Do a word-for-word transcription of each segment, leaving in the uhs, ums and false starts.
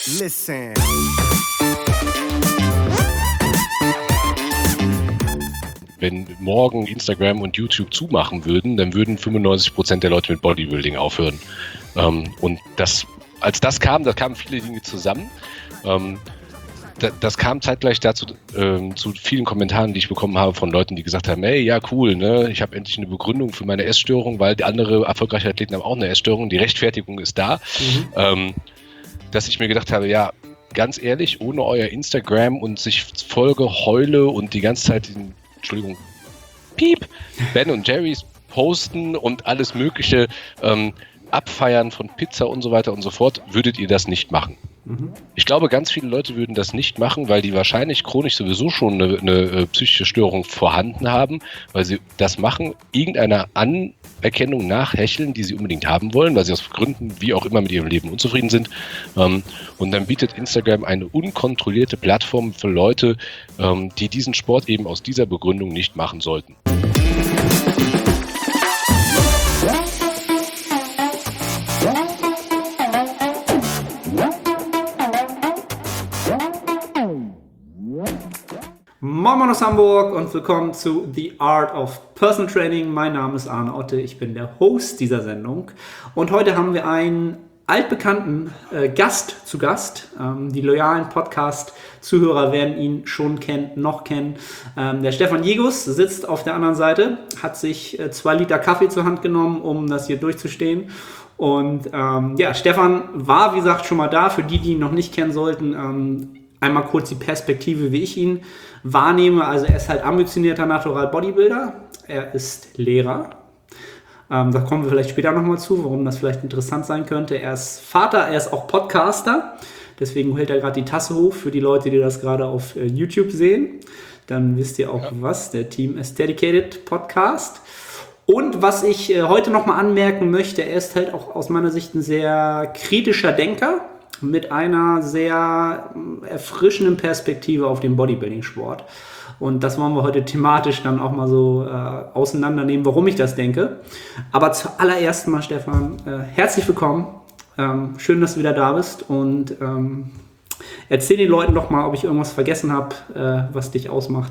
Listen. Wenn morgen Instagram und YouTube zumachen würden, dann würden fünfundneunzig Prozent der Leute mit Bodybuilding aufhören. Ähm, und das, als das kam, da kamen viele Dinge zusammen. Ähm, da, das kam zeitgleich dazu ähm, zu vielen Kommentaren, die ich bekommen habe von Leuten, die gesagt haben, hey, ja cool, ne, ich habe endlich eine Begründung für meine Essstörung, weil die andere erfolgreiche Athleten haben auch eine Essstörung, die Rechtfertigung ist da. Mhm. Ähm, dass ich mir gedacht habe, ja, ganz ehrlich, ohne euer Instagram und sich Folgeheule und die ganze Zeit den Entschuldigung, Piep, Ben und Jerry's posten und alles mögliche ähm, abfeiern von Pizza und so weiter und so fort, würdet ihr das nicht machen. Mhm. Ich glaube, ganz viele Leute würden das nicht machen, weil die wahrscheinlich chronisch sowieso schon eine, eine äh, psychische Störung vorhanden haben, weil sie das machen, irgendeiner Anerkennung nachhecheln, die sie unbedingt haben wollen, weil sie aus Gründen wie auch immer mit ihrem Leben unzufrieden sind. Ähm, und dann bietet Instagram eine unkontrollierte Plattform für Leute, ähm, die diesen Sport eben aus dieser Begründung nicht machen sollten. Moin Moin aus Hamburg und willkommen zu The Art of Personal Training. Mein Name ist Arne Otte, ich bin der Host dieser Sendung und heute haben wir einen altbekannten äh, Gast zu Gast. Ähm, die loyalen Podcast-Zuhörer werden ihn schon kennen, noch kennen. Ähm, der Stefan Jegus sitzt auf der anderen Seite, hat sich äh, zwei Liter Kaffee zur Hand genommen, um das hier durchzustehen. Und ähm, ja, Stefan war, wie gesagt, schon mal da. Für die, die ihn noch nicht kennen sollten, ähm, einmal kurz die Perspektive, wie ich ihn wahrnehme. Also er ist halt ambitionierter Natural Bodybuilder, er ist Lehrer, ähm, da kommen wir vielleicht später nochmal zu, warum das vielleicht interessant sein könnte. Er ist Vater, er ist auch Podcaster, deswegen hält er gerade die Tasse hoch für die Leute, die das gerade auf äh, YouTube sehen. Dann wisst ihr auch ja, was, der Team is Dedicated Podcast. Und was ich äh, heute nochmal anmerken möchte, er ist halt auch aus meiner Sicht ein sehr kritischer Denker, mit einer sehr erfrischenden Perspektive auf den Bodybuilding-Sport. Und das wollen wir heute thematisch dann auch mal so äh, auseinandernehmen, warum ich das denke. Aber zuallererst mal, Stefan, äh, herzlich willkommen. Ähm, schön, dass du wieder da bist. Und ähm, erzähl den Leuten doch mal, ob ich irgendwas vergessen habe, äh, was dich ausmacht.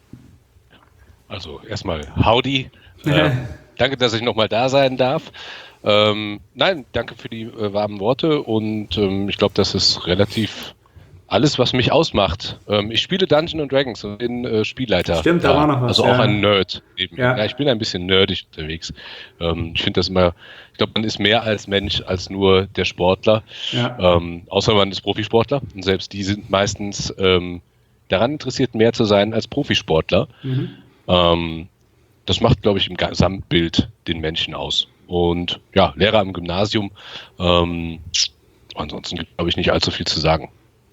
Also erstmal Howdy. äh, danke, dass ich nochmal da sein darf. Ähm, nein, danke für die äh, warmen Worte und ähm, ich glaube, das ist relativ alles, was mich ausmacht. Ähm, ich spiele Dungeons and Dragons und bin äh, Spielleiter. Stimmt, da ja, war noch was. Also ja. auch ein Nerd. Eben. Ja. Ja, ich bin ein bisschen nerdig unterwegs. Ähm, ich finde das immer, ich glaube, man ist mehr als Mensch als nur der Sportler. Ja. Ähm, außer man ist Profisportler und selbst die sind meistens ähm, daran interessiert, mehr zu sein als Profisportler. Mhm. Ähm, das macht, glaube ich, im Gesamtbild den Menschen aus. Und ja, Lehrer am Gymnasium. Ähm, ansonsten gibt es, glaube ich, nicht allzu viel zu sagen.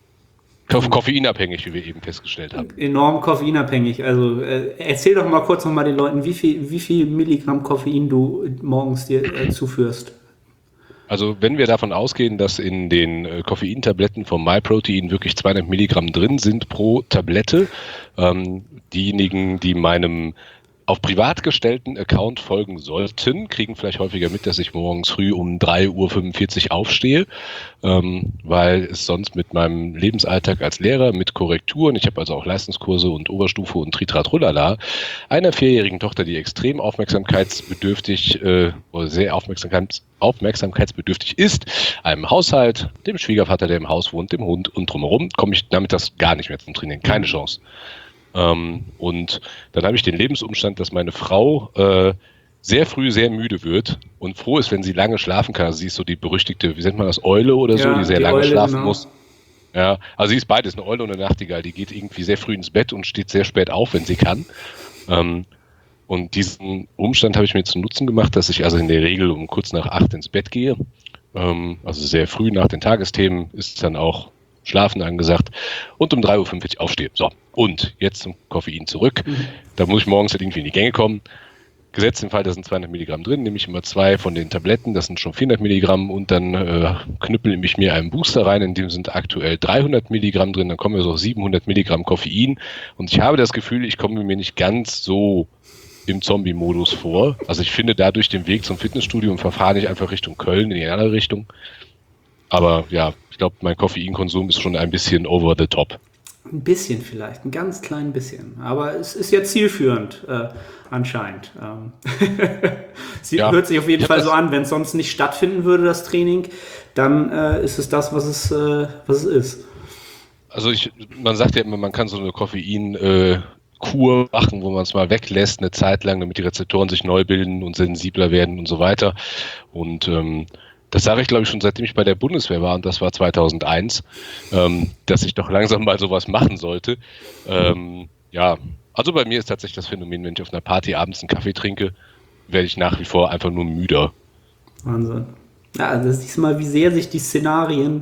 Ko- koffeinabhängig, wie wir eben festgestellt haben. Enorm koffeinabhängig. Also äh, erzähl doch mal kurz noch mal den Leuten, wie viel, wie viel Milligramm Koffein du morgens dir äh, zuführst. Also wenn wir davon ausgehen, dass in den äh, Koffeintabletten vom MyProtein wirklich zweihundert Milligramm drin sind pro Tablette, ähm, diejenigen, die meinem auf privat gestellten Account folgen sollten, kriegen vielleicht häufiger mit, dass ich morgens früh um drei Uhr fünfundvierzig aufstehe, ähm, weil es sonst mit meinem Lebensalltag als Lehrer mit Korrekturen, ich habe also auch Leistungskurse und Oberstufe und Tritrat-Rullala, einer vierjährigen Tochter, die extrem aufmerksamkeitsbedürftig äh, oder sehr aufmerksamkeits- aufmerksamkeitsbedürftig ist, einem Haushalt, dem Schwiegervater, der im Haus wohnt, dem Hund und drumherum, komme ich damit das gar nicht mehr zum Trainieren. Keine Chance. Ähm, und dann habe ich den Lebensumstand, dass meine Frau äh, sehr früh sehr müde wird und froh ist, wenn sie lange schlafen kann. Also sie ist so die berüchtigte, wie nennt man das, Eule oder so, ja, die sehr die lange Eule, schlafen genau. muss. Ja, also sie ist beides, eine Eule und eine Nachtigall. Die geht irgendwie sehr früh ins Bett und steht sehr spät auf, wenn sie kann. Ähm, und diesen Umstand habe ich mir zu Nutzen gemacht, dass ich also in der Regel um kurz nach acht ins Bett gehe. Ähm, also sehr früh nach den Tagesthemen ist dann auch Schlafen angesagt und um drei Uhr fünfundvierzig aufstehe. So, und jetzt zum Koffein zurück. Mhm. Da muss ich morgens halt irgendwie in die Gänge kommen. Gesetzt im Fall, da sind zweihundert Milligramm drin, nehme ich immer zwei von den Tabletten, das sind schon vierhundert Milligramm und dann äh, knüppel ich mir einen Booster rein, in dem sind aktuell dreihundert Milligramm drin, dann kommen wir so auf siebenhundert Milligramm Koffein und ich habe das Gefühl, ich komme mir nicht ganz so im Zombie-Modus vor. Also ich finde dadurch den Weg zum Fitnessstudio und verfahre nicht einfach Richtung Köln in die andere Richtung. Aber ja, glaube, mein Koffeinkonsum ist schon ein bisschen over the top. Ein bisschen vielleicht, ein ganz klein bisschen. Aber es ist ja zielführend äh, anscheinend. Ähm Sie ja, hört sich auf jeden Fall so an, wenn es sonst nicht stattfinden würde, das Training, dann äh, ist es das, was es, äh, was es ist. Also ich, man sagt ja immer, man kann so eine Koffein-Kur äh, machen, wo man es mal weglässt, eine Zeit lang, damit die Rezeptoren sich neu bilden und sensibler werden und so weiter. Und ähm, das sage ich, glaube ich, schon seitdem ich bei der Bundeswehr war, und das war zweitausendeins, ähm, dass ich doch langsam mal sowas machen sollte. Ähm, ja, also bei mir ist tatsächlich das Phänomen, wenn ich auf einer Party abends einen Kaffee trinke, werde ich nach wie vor einfach nur müder. Wahnsinn. Ja, also das ist mal, wie sehr sich die Szenarien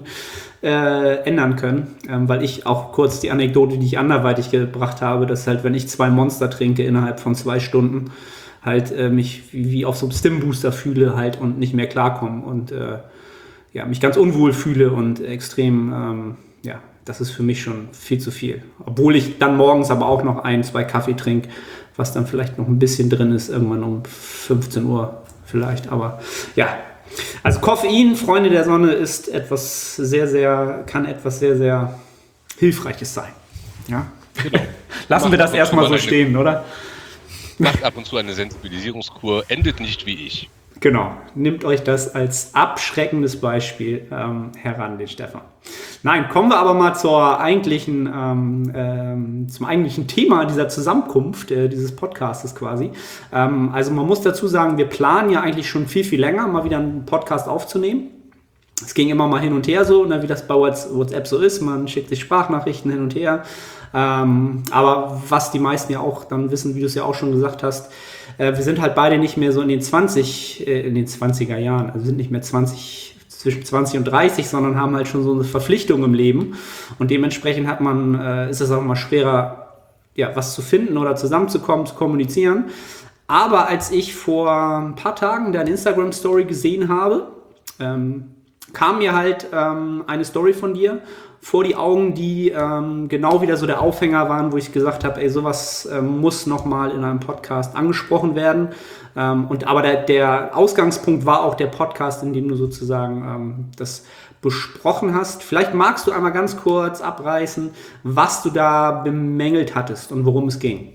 äh, ändern können, ähm, weil ich auch kurz die Anekdote, die ich anderweitig gebracht habe, dass halt, wenn ich zwei Monster trinke innerhalb von zwei Stunden, halt äh, mich wie, wie auf so einem Stimbooster fühle halt und nicht mehr klarkomme und äh, ja, mich ganz unwohl fühle und extrem, ähm, ja, das ist für mich schon viel zu viel. Obwohl ich dann morgens aber auch noch ein, zwei Kaffee trinke, was dann vielleicht noch ein bisschen drin ist, irgendwann um fünfzehn Uhr vielleicht, aber ja. Also Koffein, Freunde der Sonne, ist etwas sehr, sehr, kann etwas sehr, sehr Hilfreiches sein. Ja? Genau. Lassen wir das erstmal so stehen, oder? Macht ab und zu eine Sensibilisierungskur, endet nicht wie ich. Genau, nehmt euch das als abschreckendes Beispiel ähm, heran, den Stefan. Nein, kommen wir aber mal zur eigentlichen, ähm, ähm, zum eigentlichen Thema dieser Zusammenkunft, äh, dieses Podcastes quasi. Ähm, also man muss dazu sagen, wir planen ja eigentlich schon viel, viel länger, mal wieder einen Podcast aufzunehmen. Es ging immer mal hin und her so, ne, wie das bei WhatsApp so ist. Man schickt sich Sprachnachrichten hin und her. Ähm, aber was die meisten ja auch dann wissen, wie du es ja auch schon gesagt hast, äh, wir sind halt beide nicht mehr so in den zwanzig, äh, in den zwanziger Jahren, also sind nicht mehr zwanzig, zwischen zwanzig und dreißig, sondern haben halt schon so eine Verpflichtung im Leben und dementsprechend hat man, äh, ist es auch mal schwerer, ja, was zu finden oder zusammenzukommen, zu kommunizieren. Aber als ich vor ein paar Tagen deine Instagram-Story gesehen habe, ähm, kam mir halt ähm, eine Story von dir vor die Augen, die ähm, genau wieder so der Aufhänger waren, wo ich gesagt habe, ey, sowas ähm, muss nochmal in einem Podcast angesprochen werden. Ähm, und aber der, der Ausgangspunkt war auch der Podcast, in dem du sozusagen ähm, das besprochen hast. Vielleicht magst du einmal ganz kurz abreißen, was du da bemängelt hattest und worum es ging.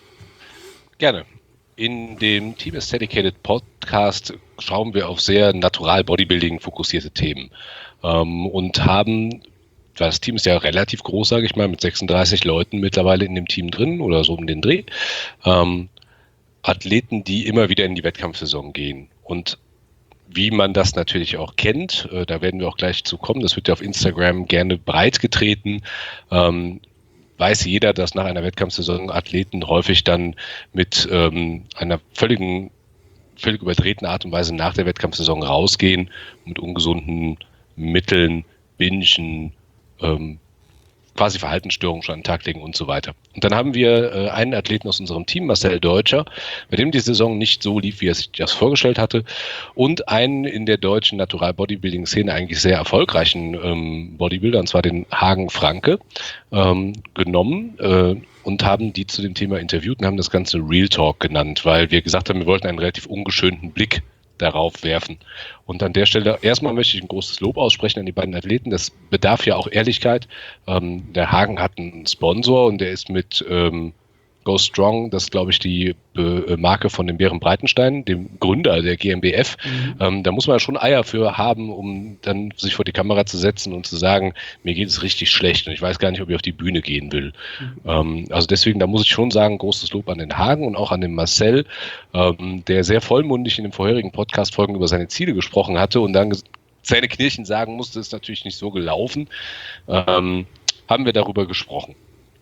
Gerne. In dem Team is Dedicated Podcast schauen wir auf sehr natural Bodybuilding fokussierte Themen ähm, und haben, das Team ist ja relativ groß, sage ich mal, mit sechsunddreißig Leuten mittlerweile in dem Team drin oder so um den Dreh, ähm, Athleten, die immer wieder in die Wettkampfsaison gehen. Und wie man das natürlich auch kennt, äh, da werden wir auch gleich zu kommen, das wird ja auf Instagram gerne breit getreten, ähm, weiß jeder, dass nach einer Wettkampfsaison Athleten häufig dann mit ähm, einer völligen, völlig überdrehten Art und Weise nach der Wettkampfsaison rausgehen, mit ungesunden Mitteln, Bingen, ähm, quasi Verhaltensstörungen schon an den Tag legen und so weiter. Und dann haben wir äh, einen Athleten aus unserem Team, Marcel Deutscher, bei dem die Saison nicht so lief, wie er sich das vorgestellt hatte, und einen in der deutschen Natural Bodybuilding Szene eigentlich sehr erfolgreichen ähm, Bodybuilder, und zwar den Hagen Franke, ähm, genommen äh, und haben die zu dem Thema interviewt und haben das Ganze Real Talk genannt, weil wir gesagt haben, wir wollten einen relativ ungeschönten Blick darauf werfen. Und an der Stelle erstmal möchte ich ein großes Lob aussprechen an die beiden Athleten. Das bedarf ja auch Ehrlichkeit. Ähm, der Hagen hat einen Sponsor und der ist mit ähm, Go Strong, das ist, glaube ich, die Be- Marke von dem Bären Breitenstein, dem Gründer der G m B F. Mhm. Ähm, da muss man schon Eier für haben, um dann sich vor die Kamera zu setzen und zu sagen, mir geht es richtig schlecht und ich weiß gar nicht, ob ich auf die Bühne gehen will. Mhm. Ähm, also deswegen, da muss ich schon sagen, großes Lob an den Hagen und auch an den Marcel, ähm, der sehr vollmundig in den vorherigen Podcast-Folgen über seine Ziele gesprochen hatte und dann ges- seine Knirchen sagen musste, ist natürlich nicht so gelaufen. Ähm, haben wir darüber gesprochen.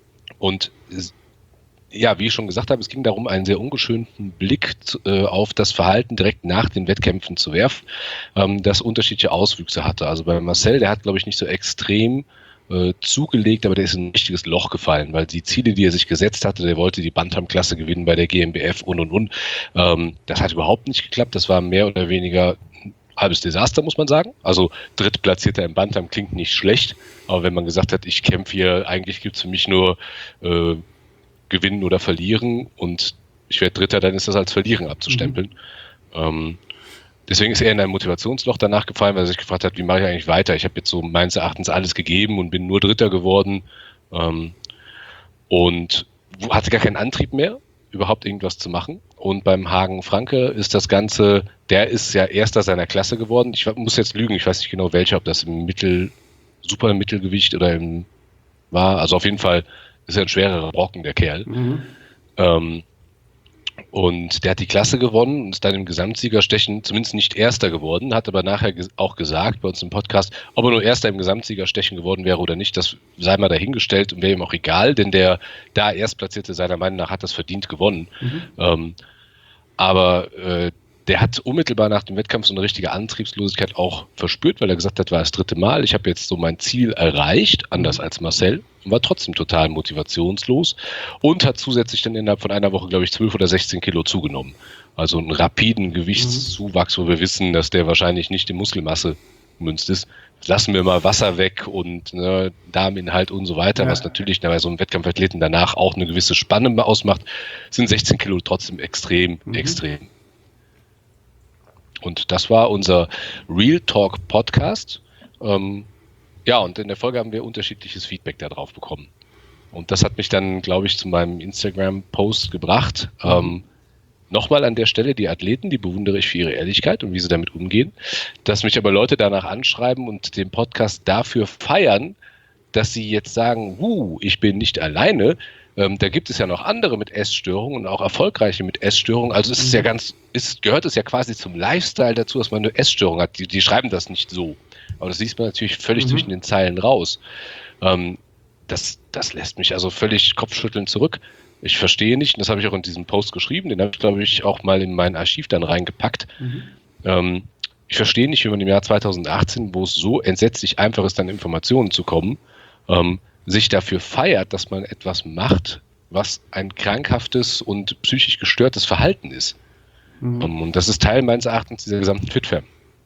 Und ja, wie ich schon gesagt habe, es ging darum, einen sehr ungeschönten Blick zu, äh, auf das Verhalten direkt nach den Wettkämpfen zu werfen, ähm, das unterschiedliche Auswüchse hatte. Also bei Marcel, der hat, glaube ich, nicht so extrem äh, zugelegt, aber der ist in ein richtiges Loch gefallen, weil die Ziele, die er sich gesetzt hatte, der wollte die Bantam-Klasse gewinnen bei der G m B F und und und. Ähm, das hat überhaupt nicht geklappt. Das war mehr oder weniger ein halbes Desaster, muss man sagen. Also Drittplatzierter im Bantam klingt nicht schlecht, aber wenn man gesagt hat, ich kämpfe hier, eigentlich gibt es für mich nur äh, gewinnen oder verlieren und ich werde Dritter, dann ist das als Verlieren abzustempeln. Mhm. Ähm, deswegen ist er in ein Motivationsloch danach gefallen, weil er sich gefragt hat, wie mache ich eigentlich weiter? Ich habe jetzt so meines Erachtens alles gegeben und bin nur Dritter geworden ähm, und hatte gar keinen Antrieb mehr, überhaupt irgendwas zu machen. Und beim Hagen Franke ist das Ganze, der ist ja Erster seiner Klasse geworden. Ich muss jetzt lügen, ich weiß nicht genau welcher, ob das im Mittel, super Mittelgewicht oder im war. Also auf jeden Fall ist er ein schwererer Brocken, der Kerl. Mhm. Ähm, und der hat die Klasse gewonnen und ist dann im Gesamtsiegerstechen zumindest nicht Erster geworden, hat aber nachher ge- auch gesagt bei uns im Podcast, ob er nur Erster im Gesamtsiegerstechen geworden wäre oder nicht, das sei mal dahingestellt und wäre ihm auch egal, denn der da Erstplatzierte seiner Meinung nach hat das verdient gewonnen. Mhm. Ähm, aber äh, der hat unmittelbar nach dem Wettkampf so eine richtige Antriebslosigkeit auch verspürt, weil er gesagt hat, war das dritte Mal, ich habe jetzt so mein Ziel erreicht, anders als Marcel, und war trotzdem total motivationslos und hat zusätzlich dann innerhalb von einer Woche, glaube ich, zwölf oder sechzehn Kilo zugenommen. Also einen rapiden Gewichtszuwachs, wo wir wissen, dass der wahrscheinlich nicht in Muskelmasse gemünzt ist. Lassen wir mal Wasser weg und ne, Darminhalt und so weiter, ja. Was natürlich bei so einem Wettkampfathleten danach auch eine gewisse Spanne ausmacht, sind sechzehn Kilo trotzdem extrem, mhm. extrem. Und das war unser Real Talk Podcast. Ähm, ja, und in der Folge haben wir unterschiedliches Feedback darauf bekommen. Und das hat mich dann, glaube ich, zu meinem Instagram-Post gebracht. Mhm. Ähm, Nochmal an der Stelle, die Athleten, die bewundere ich für ihre Ehrlichkeit und wie sie damit umgehen. Dass mich aber Leute danach anschreiben und den Podcast dafür feiern, dass sie jetzt sagen, huh, ich bin nicht alleine. Ähm, da gibt es ja noch andere mit Essstörungen und auch erfolgreiche mit Essstörungen. Also es ist ja ganz, ist, gehört es ja quasi zum Lifestyle dazu, dass man eine Essstörung hat. Die, die schreiben das nicht so. Aber das liest man natürlich völlig mhm. zwischen den Zeilen raus. Ähm, das, das lässt mich also völlig kopfschüttelnd zurück. Ich verstehe nicht, und das habe ich auch in diesem Post geschrieben, den habe ich, glaube ich, auch mal in mein Archiv dann reingepackt. Mhm. Ähm, ich verstehe nicht, wie man im Jahr zweitausendachtzehn, wo es so entsetzlich einfach ist, an Informationen zu kommen, ähm, sich dafür feiert, dass man etwas macht, was ein krankhaftes und psychisch gestörtes Verhalten ist. Mhm. Um, und das ist Teil meines Erachtens dieser gesamten FitFam.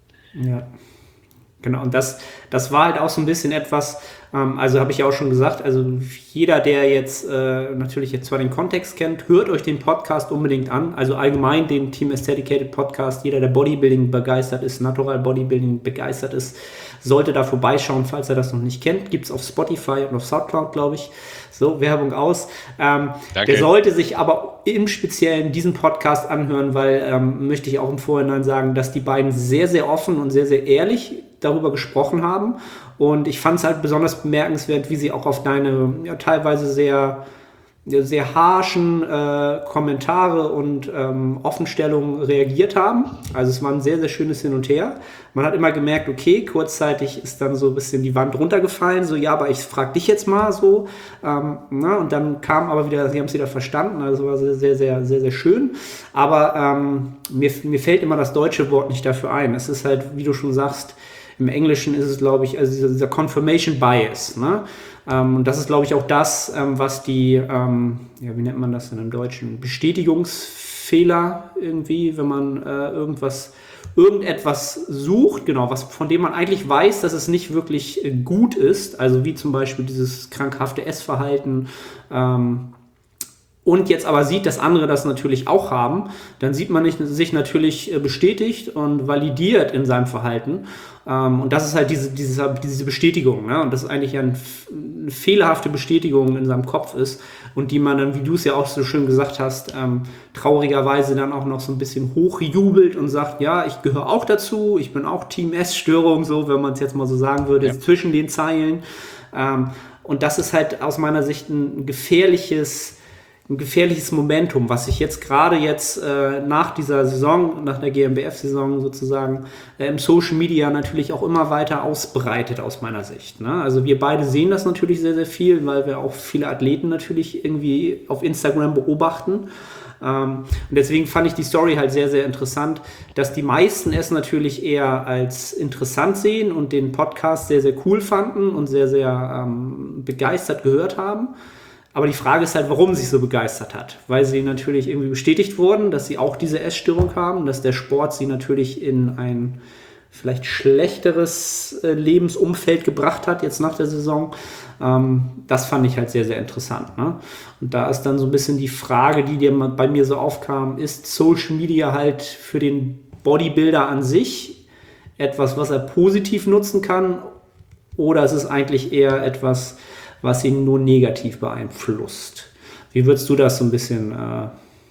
Ja, genau. Und das, das war halt auch so ein bisschen etwas, ähm, also habe ich ja auch schon gesagt, also jeder, der jetzt äh, natürlich jetzt zwar den Kontext kennt, hört euch den Podcast unbedingt an. Also allgemein den Team Aestheticated Podcast. Jeder, der Bodybuilding begeistert ist, Natural Bodybuilding begeistert ist, sollte da vorbeischauen, falls er das noch nicht kennt. Gibt es auf Spotify und auf Soundcloud, glaube ich. So, Werbung aus. Ähm, der sollte sich aber im Speziellen diesen Podcast anhören, weil, ähm, möchte ich auch im Vorhinein sagen, dass die beiden sehr, sehr offen und sehr, sehr ehrlich darüber gesprochen haben. Und ich fand es halt besonders bemerkenswert, wie sie auch auf deine ja, teilweise sehr, sehr harschen äh, Kommentare und ähm, Offenstellungen reagiert haben. Also es war ein sehr, sehr schönes Hin und Her. Man hat immer gemerkt, okay, kurzzeitig ist dann so ein bisschen die Wand runtergefallen, so, ja, aber ich frage dich jetzt mal so. Ähm, na, und dann kam aber wieder, sie haben es wieder verstanden, also war sehr, sehr, sehr, sehr, sehr schön. Aber ähm, mir, mir fällt immer das deutsche Wort nicht dafür ein. Es ist halt, wie du schon sagst, im Englischen ist es, glaube ich, also dieser, dieser Confirmation Bias, ne? Ähm, und das ist, glaube ich, auch das, ähm, was die, ähm, ja, wie nennt man das denn im Deutschen? Bestätigungsfehler irgendwie, wenn man äh, irgendwas, irgendetwas sucht, genau, was, von dem man eigentlich weiß, dass es nicht wirklich äh, gut ist, also wie zum Beispiel dieses krankhafte Essverhalten, ähm, und jetzt aber sieht, dass andere das natürlich auch haben, dann sieht man nicht, sich natürlich bestätigt und validiert in seinem Verhalten. Und das ist halt diese, diese, diese Bestätigung, ne? Und das ist eigentlich eine fehlerhafte Bestätigung in seinem Kopf ist und die man dann, wie du es ja auch so schön gesagt hast, ähm, traurigerweise dann auch noch so ein bisschen hochjubelt und sagt, ja, ich gehöre auch dazu, ich bin auch Team Essstörung, so, wenn man es jetzt mal so sagen würde, ja. Zwischen den Zeilen. Ähm, und das ist halt aus meiner Sicht ein gefährliches ein gefährliches Momentum, was sich jetzt gerade jetzt äh, nach dieser Saison, nach der G M B F-Saison sozusagen, äh, im Social Media natürlich auch immer weiter ausbreitet aus meiner Sicht. Ne? Also wir beide sehen das natürlich sehr, sehr viel, weil wir auch viele Athleten natürlich irgendwie auf Instagram beobachten. Ähm, und deswegen fand ich die Story halt sehr, sehr interessant, dass die meisten es natürlich eher als interessant sehen und den Podcast sehr, sehr cool fanden und sehr, sehr ähm, begeistert gehört haben. Aber die Frage ist halt, warum sie sich so begeistert hat. Weil sie natürlich irgendwie bestätigt wurden, dass sie auch diese Essstörung haben, dass der Sport sie natürlich in ein vielleicht schlechteres äh, Lebensumfeld gebracht hat, jetzt nach der Saison. Ähm, das fand ich halt sehr, sehr interessant. Ne? Und da ist dann so ein bisschen die Frage, die dir bei mir so aufkam, ist Social Media halt für den Bodybuilder an sich etwas, was er positiv nutzen kann, oder ist es eigentlich eher etwas, was ihn nur negativ beeinflusst? Wie würdest du das so ein bisschen äh,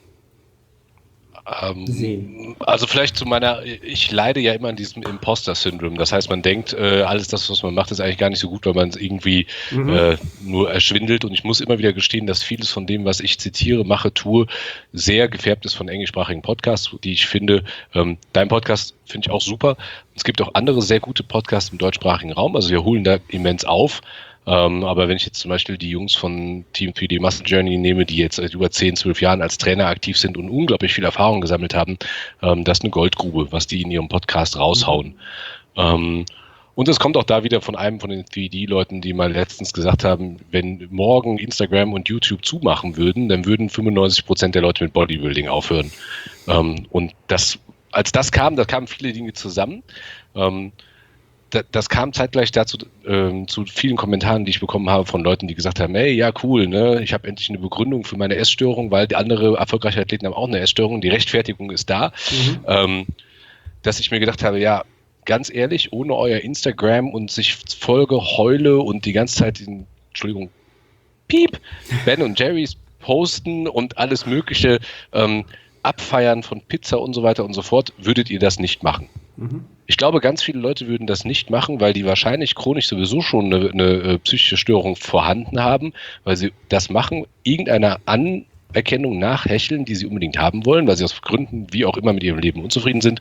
ähm, sehen? Also vielleicht zu meiner, ich leide ja immer an diesem Imposter-Syndrom. Das heißt, man denkt, äh, alles das, was man macht, ist eigentlich gar nicht so gut, weil man es irgendwie mhm. äh, nur erschwindelt. Und ich muss immer wieder gestehen, dass vieles von dem, was ich zitiere, mache, tue, sehr gefärbt ist von englischsprachigen Podcasts, die ich finde, ähm, dein Podcast finde ich auch super. Es gibt auch andere sehr gute Podcasts im deutschsprachigen Raum. Also wir holen da immens auf. Ähm, aber wenn ich jetzt zum Beispiel die Jungs von Team drei D Muscle Journey nehme, die jetzt seit über zehn, zwölf Jahren als Trainer aktiv sind und unglaublich viel Erfahrung gesammelt haben, ähm, das ist eine Goldgrube, was die in ihrem Podcast raushauen. Mhm. Ähm, und es kommt auch da wieder von einem von den drei D-Leuten, die mal letztens gesagt haben, wenn morgen Instagram und YouTube zumachen würden, dann würden fünfundneunzig Prozent der Leute mit Bodybuilding aufhören. Ähm, und das, als das kam, da kamen viele Dinge zusammen. Ähm, Das kam zeitgleich dazu ähm, zu vielen Kommentaren, die ich bekommen habe von Leuten, die gesagt haben, hey, ja cool, ne, ich habe endlich eine Begründung für meine Essstörung, weil die andere erfolgreiche Athleten haben auch eine Essstörung, die Rechtfertigung ist da. Mhm. Ähm, dass ich mir gedacht habe, ja, ganz ehrlich, ohne euer Instagram und sich Folge Heule und die ganze Zeit den, Entschuldigung, Piep, Ben und Jerry's posten und alles mögliche ähm, abfeiern von Pizza und so weiter und so fort, würdet ihr das nicht machen. Mhm. Ich glaube, ganz viele Leute würden das nicht machen, weil die wahrscheinlich chronisch sowieso schon eine, eine psychische Störung vorhanden haben, weil sie das machen, irgendeiner Anerkennung nachhecheln, die sie unbedingt haben wollen, weil sie aus Gründen wie auch immer mit ihrem Leben unzufrieden sind.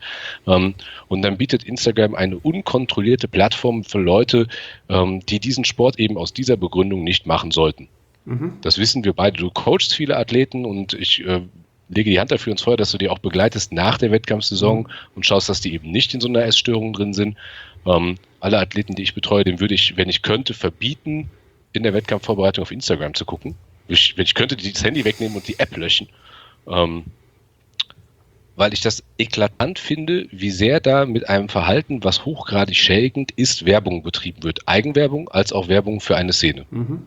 Und dann bietet Instagram eine unkontrollierte Plattform für Leute, die diesen Sport eben aus dieser Begründung nicht machen sollten. Mhm. Das wissen wir beide. Du coachst viele Athleten und ich lege die Hand dafür ins Feuer, dass du die auch begleitest nach der Wettkampfsaison mhm. und schaust, dass die eben nicht in so einer Essstörung drin sind. Ähm, alle Athleten, die ich betreue, dem würde ich, wenn ich könnte, verbieten, in der Wettkampfvorbereitung auf Instagram zu gucken. Ich, wenn ich könnte, das Handy wegnehmen und die App löschen. Ähm, weil ich das eklatant finde, wie sehr da mit einem Verhalten, was hochgradig schädigend ist, Werbung betrieben wird. Eigenwerbung als auch Werbung für eine Szene. Mhm.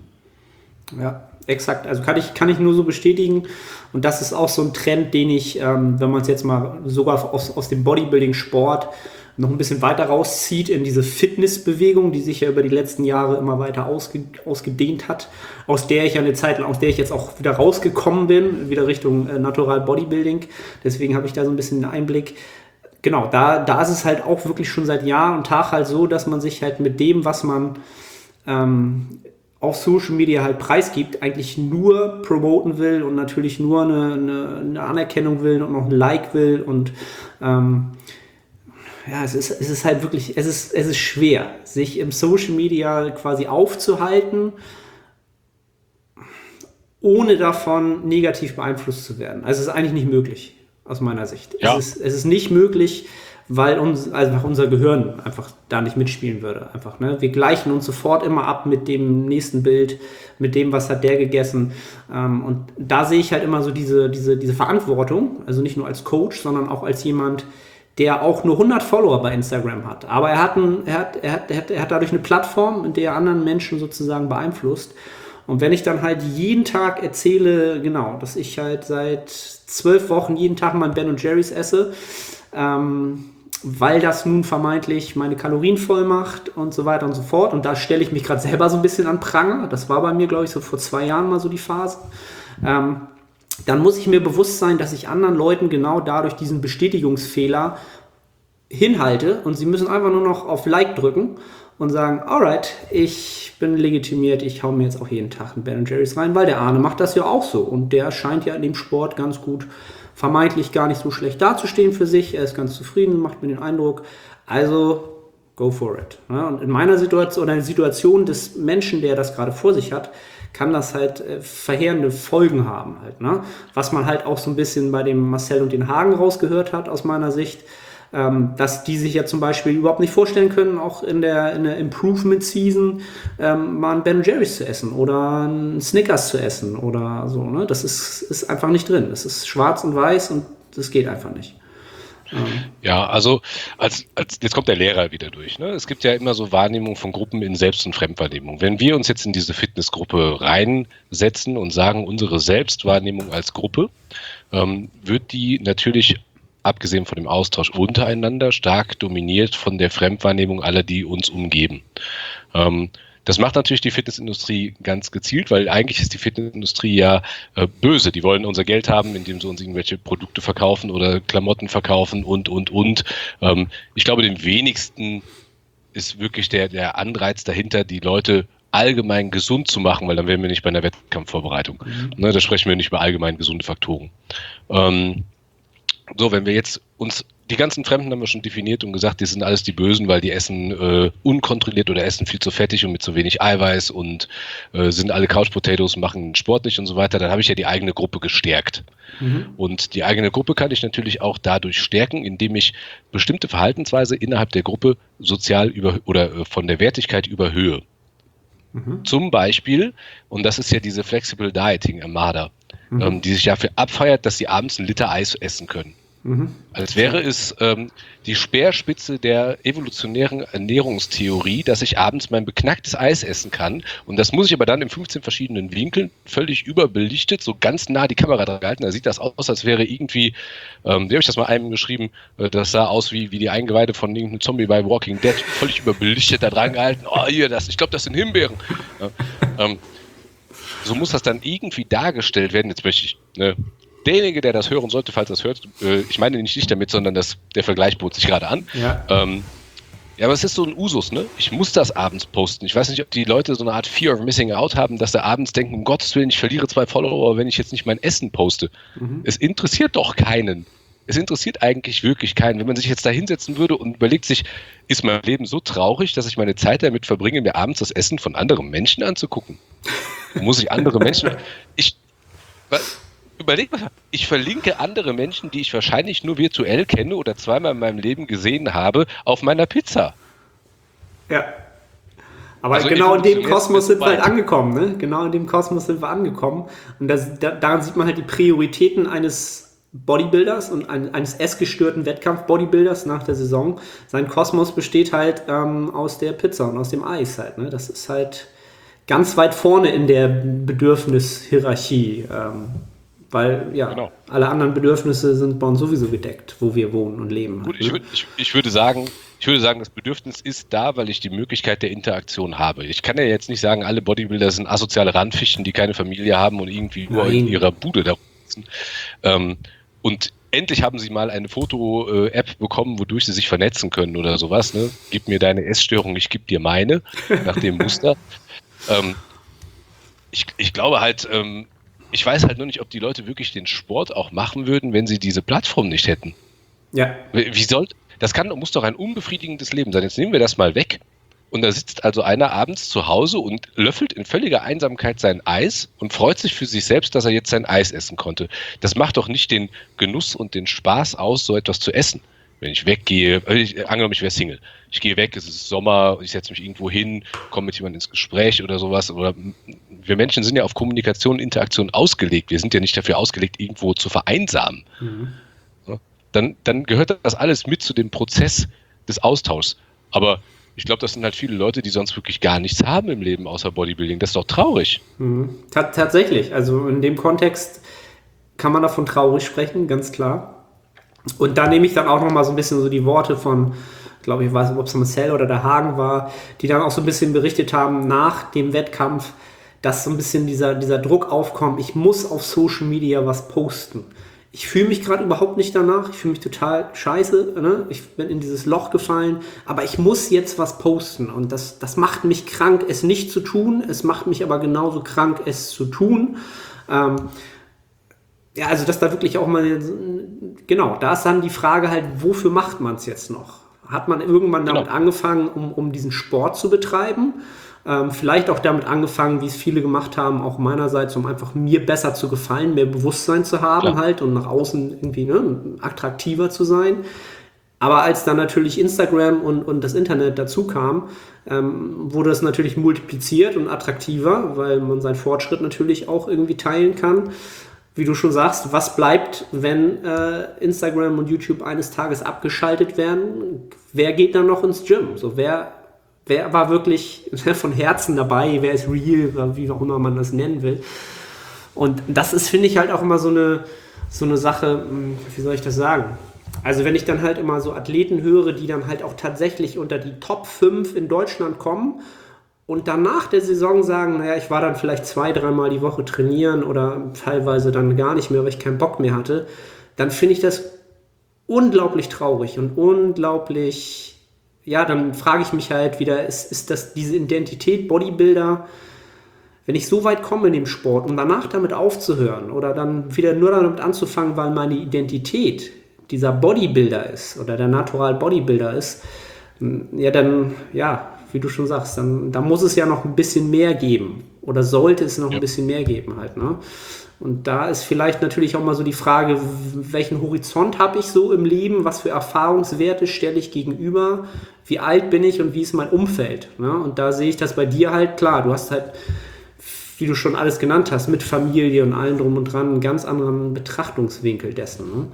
Ja, exakt. Also kann ich, kann ich nur so bestätigen. Und das ist auch so ein Trend, den ich, ähm, wenn man es jetzt mal sogar aus, aus dem Bodybuilding-Sport noch ein bisschen weiter rauszieht in diese Fitnessbewegung, die sich ja über die letzten Jahre immer weiter ausge, ausgedehnt hat, aus der ich ja eine Zeit lang, aus der ich jetzt auch wieder rausgekommen bin, wieder Richtung äh, Natural Bodybuilding. Deswegen habe ich da so ein bisschen einen Einblick. Genau, da, da ist es halt auch wirklich schon seit Jahr und Tag halt so, dass man sich halt mit dem, was man ähm, auf Social Media halt preisgibt, eigentlich nur promoten will und natürlich nur eine, eine, eine Anerkennung will und noch ein Like will und ähm, ja, es ist, es ist halt wirklich, es ist, es ist schwer, sich im Social Media quasi aufzuhalten, ohne davon negativ beeinflusst zu werden. Also es ist eigentlich nicht möglich, aus meiner Sicht. Ja. Es ist, es ist nicht möglich, weil uns, also unser Gehirn einfach da nicht mitspielen würde. Einfach, ne? Wir gleichen uns sofort immer ab mit dem nächsten Bild, mit dem, was hat der gegessen. Ähm, und da sehe ich halt immer so diese, diese, diese Verantwortung, also nicht nur als Coach, sondern auch als jemand, der auch nur hundert Follower bei Instagram hat. Aber er hat, ein, er hat, er hat, er hat, er hat dadurch eine Plattform, in der er anderen Menschen sozusagen beeinflusst. Und wenn ich dann halt jeden Tag erzähle, genau, dass ich halt seit zwölf Wochen jeden Tag mein Ben und Jerry's esse, ähm, weil das nun vermeintlich meine Kalorien voll macht und so weiter und so fort. Und da stelle ich mich gerade selber so ein bisschen an Pranger. Das war bei mir, glaube ich, so vor zwei Jahren mal so die Phase. Ähm, dann muss ich mir bewusst sein, dass ich anderen Leuten genau dadurch diesen Bestätigungsfehler hinhalte und sie müssen einfach nur noch auf Like drücken und sagen, alright, ich bin legitimiert, ich hau mir jetzt auch jeden Tag ein Ben und Jerry's rein, weil der Arne macht das ja auch so und der scheint ja in dem Sport ganz gut vermeintlich gar nicht so schlecht dazustehen für sich, er ist ganz zufrieden, macht mir den Eindruck, also go for it. Ja, und in meiner Situation oder in der Situation des Menschen, der das gerade vor sich hat, kann das halt äh, verheerende Folgen haben halt, ne? Was man halt auch so ein bisschen bei dem Marcel und den Hagen rausgehört hat aus meiner Sicht, ähm, dass die sich ja zum Beispiel überhaupt nicht vorstellen können, auch in der, in der Improvement-Season ähm, mal ein Ben und Jerry's zu essen oder ein Snickers zu essen oder so, ne? Das ist, ist einfach nicht drin. Das ist schwarz und weiß und das geht einfach nicht. Ja, also als, als jetzt kommt der Lehrer wieder durch. Ne? Es gibt ja immer so Wahrnehmung von Gruppen in Selbst- und Fremdwahrnehmung. Wenn wir uns jetzt in diese Fitnessgruppe reinsetzen und sagen, unsere Selbstwahrnehmung als Gruppe, ähm, wird die natürlich abgesehen von dem Austausch untereinander, stark dominiert von der Fremdwahrnehmung aller, die uns umgeben. Ähm, Das macht natürlich die Fitnessindustrie ganz gezielt, weil eigentlich ist die Fitnessindustrie ja äh, böse. Die wollen unser Geld haben, indem sie uns irgendwelche Produkte verkaufen oder Klamotten verkaufen und, und, und. Ähm, ich glaube, dem wenigsten ist wirklich der, der Anreiz dahinter, die Leute allgemein gesund zu machen, weil dann wären wir nicht bei einer Wettkampfvorbereitung. Mhm. Ne, da sprechen wir nicht über allgemein gesunde Faktoren. Ähm, so, wenn wir jetzt uns die ganzen Fremden haben wir schon definiert und gesagt, die sind alles die Bösen, weil die essen äh, unkontrolliert oder essen viel zu fettig und mit zu wenig Eiweiß und äh, sind alle Couch Potatoes, machen Sport nicht und so weiter. Dann habe ich ja die eigene Gruppe gestärkt. Mhm. Und die eigene Gruppe kann ich natürlich auch dadurch stärken, indem ich bestimmte Verhaltensweise innerhalb der Gruppe sozial über oder äh, von der Wertigkeit überhöhe. Mhm. Zum Beispiel, und das ist ja diese Flexible Dieting Armada, mhm. ähm, die sich dafür abfeiert, dass sie abends einen Liter Eis essen können. Mhm. Als wäre es ähm, die Speerspitze der evolutionären Ernährungstheorie, dass ich abends mein beknacktes Eis essen kann. Und das muss ich aber dann in fünfzehn verschiedenen Winkeln, völlig überbelichtet, so ganz nah die Kamera dran gehalten. Da sieht das aus, als wäre irgendwie, ähm, wie habe ich das mal einem geschrieben, äh, das sah aus wie, wie die Eingeweide von irgendeinem Zombie bei Walking Dead, völlig überbelichtet da dran gehalten. Oh, hier, das, ich glaube, das sind Himbeeren. Ja, ähm, so muss das dann irgendwie dargestellt werden. Jetzt möchte ich, ne, derjenige, der das hören sollte, falls das hört, äh, ich meine nicht, nicht damit, sondern das, der Vergleich bot sich gerade an. Ja. Ähm, ja, aber es ist so ein Usus, ne? Ich muss das abends posten. Ich weiß nicht, ob die Leute so eine Art Fear of Missing Out haben, dass sie abends denken, um Gottes Willen, ich verliere zwei Follower, wenn ich jetzt nicht mein Essen poste. Mhm. Es interessiert doch keinen. Es interessiert eigentlich wirklich keinen. Wenn man sich jetzt da hinsetzen würde und überlegt sich, ist mein Leben so traurig, dass ich meine Zeit damit verbringe, mir abends das Essen von anderen Menschen anzugucken? Muss ich andere Menschen... Ich... Was? Überleg mal, ich verlinke andere Menschen, die ich wahrscheinlich nur virtuell kenne oder zweimal in meinem Leben gesehen habe, auf meiner Pizza. Ja. Aber also genau in dem Kosmos sind wir halt angekommen, ne? Genau in dem Kosmos sind wir angekommen. Und das, da, daran sieht man halt die Prioritäten eines Bodybuilders und ein, eines essgestörten Wettkampf-Bodybuilders nach der Saison. Sein Kosmos besteht halt ähm, aus der Pizza und aus dem Eis halt, ne? Das ist halt ganz weit vorne in der Bedürfnishierarchie. Ähm, Weil, ja, genau. alle anderen Bedürfnisse sind bei uns sowieso gedeckt, wo wir wohnen und leben. Gut, ich, würd, ich, ich, würde sagen, ich würde sagen, das Bedürfnis ist da, weil ich die Möglichkeit der Interaktion habe. Ich kann ja jetzt nicht sagen, alle Bodybuilder sind asoziale Randfichten, die keine Familie haben und irgendwie nur Nein. in ihrer Bude da sitzen. Ähm, und endlich haben sie mal eine Foto-App bekommen, wodurch sie sich vernetzen können oder sowas. Ne? Gib mir deine Essstörung, ich gebe dir meine, nach dem Muster. ähm, ich, ich glaube halt... Ähm, Ich weiß halt nur nicht, ob die Leute wirklich den Sport auch machen würden, wenn sie diese Plattform nicht hätten. Ja. Wie soll, das kann, muss doch ein unbefriedigendes Leben sein. Jetzt nehmen wir das mal weg. Und da sitzt also einer abends zu Hause und löffelt in völliger Einsamkeit sein Eis und freut sich für sich selbst, dass er jetzt sein Eis essen konnte. Das macht doch nicht den Genuss und den Spaß aus, so etwas zu essen. Wenn ich weggehe, ich, angenommen, ich wäre Single. Ich gehe weg, es ist Sommer, ich setze mich irgendwo hin, komme mit jemandem ins Gespräch oder sowas. Oder wir Menschen sind ja auf Kommunikation und Interaktion ausgelegt. Wir sind ja nicht dafür ausgelegt, irgendwo zu vereinsamen. Mhm. Ja, dann, dann gehört das alles mit zu dem Prozess des Austauschs. Aber ich glaube, das sind halt viele Leute, die sonst wirklich gar nichts haben im Leben außer Bodybuilding. Das ist doch traurig. Mhm. T- tatsächlich. Also in dem Kontext kann man davon traurig sprechen, ganz klar. Und da nehme ich dann auch nochmal so ein bisschen so die Worte von, glaube ich, weiß nicht, ob es Marcel oder der Hagen war, die dann auch so ein bisschen berichtet haben nach dem Wettkampf, dass so ein bisschen dieser, dieser Druck aufkommt, ich muss auf Social Media was posten. Ich fühle mich gerade überhaupt nicht danach, ich fühle mich total scheiße, ne? Ich bin in dieses Loch gefallen, aber ich muss jetzt was posten und das, das macht mich krank, es nicht zu tun, es macht mich aber genauso krank, es zu tun. Ähm, Ja, also dass da wirklich auch mal, genau, da ist dann die Frage halt, wofür macht man es jetzt noch? Hat man irgendwann damit genau. angefangen, um, um diesen Sport zu betreiben? Ähm, vielleicht auch damit angefangen, wie es viele gemacht haben, auch meinerseits, um einfach mir besser zu gefallen, mehr Bewusstsein zu haben Klar. halt und nach außen irgendwie ne, attraktiver zu sein. Aber als dann natürlich Instagram und, und das Internet dazu kam, ähm, wurde es natürlich multipliziert und attraktiver, weil man seinen Fortschritt natürlich auch irgendwie teilen kann. Wie du schon sagst, was bleibt, wenn äh, Instagram und YouTube eines Tages abgeschaltet werden? Wer geht dann noch ins Gym? So, wer, wer war wirklich von Herzen dabei? Wer ist real? Wie auch immer man das nennen will. Und das ist, finde ich, halt auch immer so eine, so eine Sache, wie soll ich das sagen? Also wenn ich dann halt immer so Athleten höre, die dann halt auch tatsächlich unter die Top fünf in Deutschland kommen und dann nach der Saison sagen, naja, ich war dann vielleicht zwei, dreimal die Woche trainieren oder teilweise dann gar nicht mehr, weil ich keinen Bock mehr hatte, dann finde ich das unglaublich traurig und unglaublich, ja, dann frage ich mich halt wieder, ist, ist das diese Identität Bodybuilder, wenn ich so weit komme in dem Sport und danach damit aufzuhören oder dann wieder nur damit anzufangen, weil meine Identität dieser Bodybuilder ist oder der Natural Bodybuilder ist, ja dann, ja, wie du schon sagst, dann, dann muss es ja noch ein bisschen mehr geben oder sollte es noch ja. ein bisschen mehr geben halt, ne? Und da ist vielleicht natürlich auch mal so die Frage, welchen Horizont habe ich so im Leben, was für Erfahrungswerte stelle ich gegenüber, wie alt bin ich und wie ist mein Umfeld, ne? Und da sehe ich das bei dir halt, klar, du hast halt, wie du schon alles genannt hast, mit Familie und allem drum und dran, einen ganz anderen Betrachtungswinkel dessen, ne?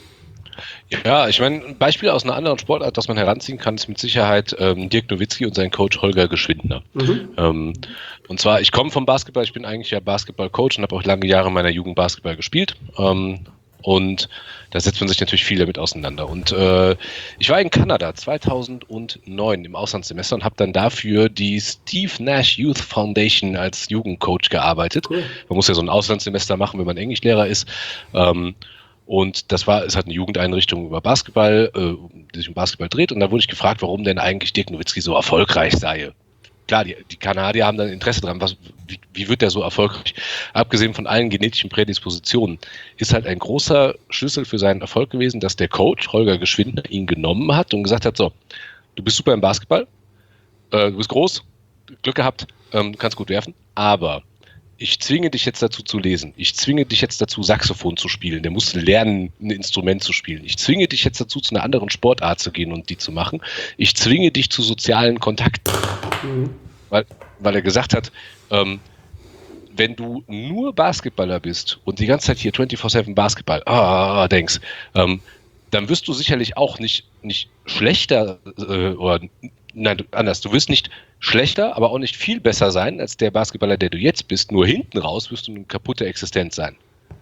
Ja, ich meine, ein Beispiel aus einer anderen Sportart, das man heranziehen kann, ist mit Sicherheit ähm, Dirk Nowitzki und sein Coach Holger Geschwindner. Mhm. Ähm, und zwar, ich komme vom Basketball, ich bin eigentlich ja Basketball-Coach und habe auch lange Jahre in meiner Jugend Basketball gespielt. Ähm, und da setzt man sich natürlich viel damit auseinander. Und äh, ich war in Kanada zweitausendneun im Auslandssemester und habe dann dafür die Steve Nash Youth Foundation als Jugendcoach gearbeitet. Cool. Man muss ja so ein Auslandssemester machen, wenn man Englischlehrer ist. Ähm, Und das war, es hat eine Jugendeinrichtung über Basketball, äh, die sich um Basketball dreht. Und da wurde ich gefragt, warum denn eigentlich Dirk Nowitzki so erfolgreich sei. Klar, die, die Kanadier haben dann Interesse dran, was, wie, wie wird der so erfolgreich? Abgesehen von allen genetischen Prädispositionen, ist halt ein großer Schlüssel für seinen Erfolg gewesen, dass der Coach, Holger Geschwindner, ihn genommen hat und gesagt hat, so, du bist super im Basketball, äh, du bist groß, Glück gehabt, ähm, du kannst gut werfen, aber ich zwinge dich jetzt dazu zu lesen. Ich zwinge dich jetzt dazu, Saxophon zu spielen. Der muss lernen, ein Instrument zu spielen. Ich zwinge dich jetzt dazu, zu einer anderen Sportart zu gehen und die zu machen. Ich zwinge dich zu sozialen Kontakten. Mhm. Weil, weil er gesagt hat, ähm, wenn du nur Basketballer bist und die ganze Zeit hier vierundzwanzig sieben Basketball ah, denkst, ähm, dann wirst du sicherlich auch nicht, nicht schlechter äh, oder nein, anders. Du wirst nicht schlechter, aber auch nicht viel besser sein als der Basketballer, der du jetzt bist. Nur hinten raus wirst du eine kaputte Existenz sein.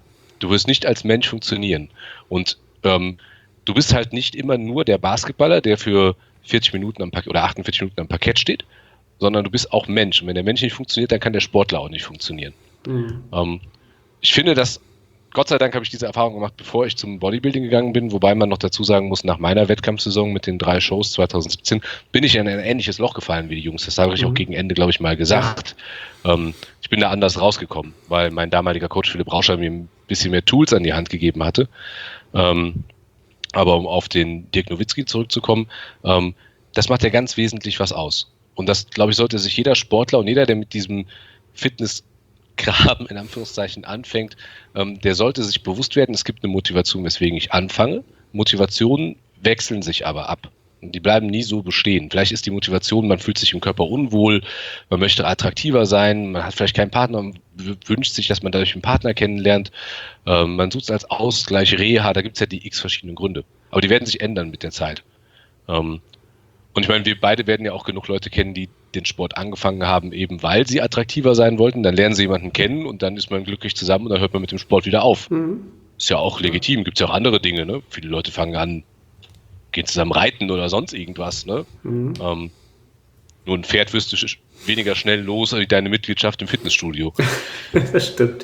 Du wirst nicht als Mensch funktionieren. Und ähm, du bist halt nicht immer nur der Basketballer, der für vierzig Minuten am Parkett oder achtundvierzig Minuten am Parkett steht, sondern du bist auch Mensch. Und wenn der Mensch nicht funktioniert, dann kann der Sportler auch nicht funktionieren. Mhm. Ähm, ich finde, dass Gott sei Dank habe ich diese Erfahrung gemacht, bevor ich zum Bodybuilding gegangen bin, wobei man noch dazu sagen muss, nach meiner Wettkampfsaison mit den drei Shows zweitausendsiebzehn bin ich in ein ähnliches Loch gefallen wie die Jungs. Das habe ich mhm. auch gegen Ende, glaube ich, mal gesagt. Ja. Ähm, ich bin da anders rausgekommen, weil mein damaliger Coach Philipp Rauscher mir ein bisschen mehr Tools an die Hand gegeben hatte. Ähm, aber um auf den Dirk Nowitzki zurückzukommen, ähm, das macht ja ganz wesentlich was aus. Und das, glaube ich, sollte sich jeder Sportler und jeder, der mit diesem Fitness Graben in Anführungszeichen anfängt, ähm, der sollte sich bewusst werden, es gibt eine Motivation, weswegen ich anfange. Motivationen wechseln sich aber ab. Und die bleiben nie so bestehen. Vielleicht ist die Motivation, man fühlt sich im Körper unwohl, man möchte attraktiver sein, man hat vielleicht keinen Partner, man wünscht sich, dass man dadurch einen Partner kennenlernt, ähm, man sucht es als Ausgleich, Reha, da gibt es ja die x verschiedenen Gründe. Aber die werden sich ändern mit der Zeit. Ähm, Und ich meine, wir beide werden ja auch genug Leute kennen, die den Sport angefangen haben, eben weil sie attraktiver sein wollten. Dann lernen sie jemanden kennen und dann ist man glücklich zusammen und dann hört man mit dem Sport wieder auf. Mhm. Ist ja auch legitim, gibt es ja auch andere Dinge. Ne? Viele Leute fangen an, gehen zusammen reiten oder sonst irgendwas. Ne? Mhm. Ähm, nur ein Pferd wirst du sch- weniger schnell los als deine Mitgliedschaft im Fitnessstudio. Das stimmt.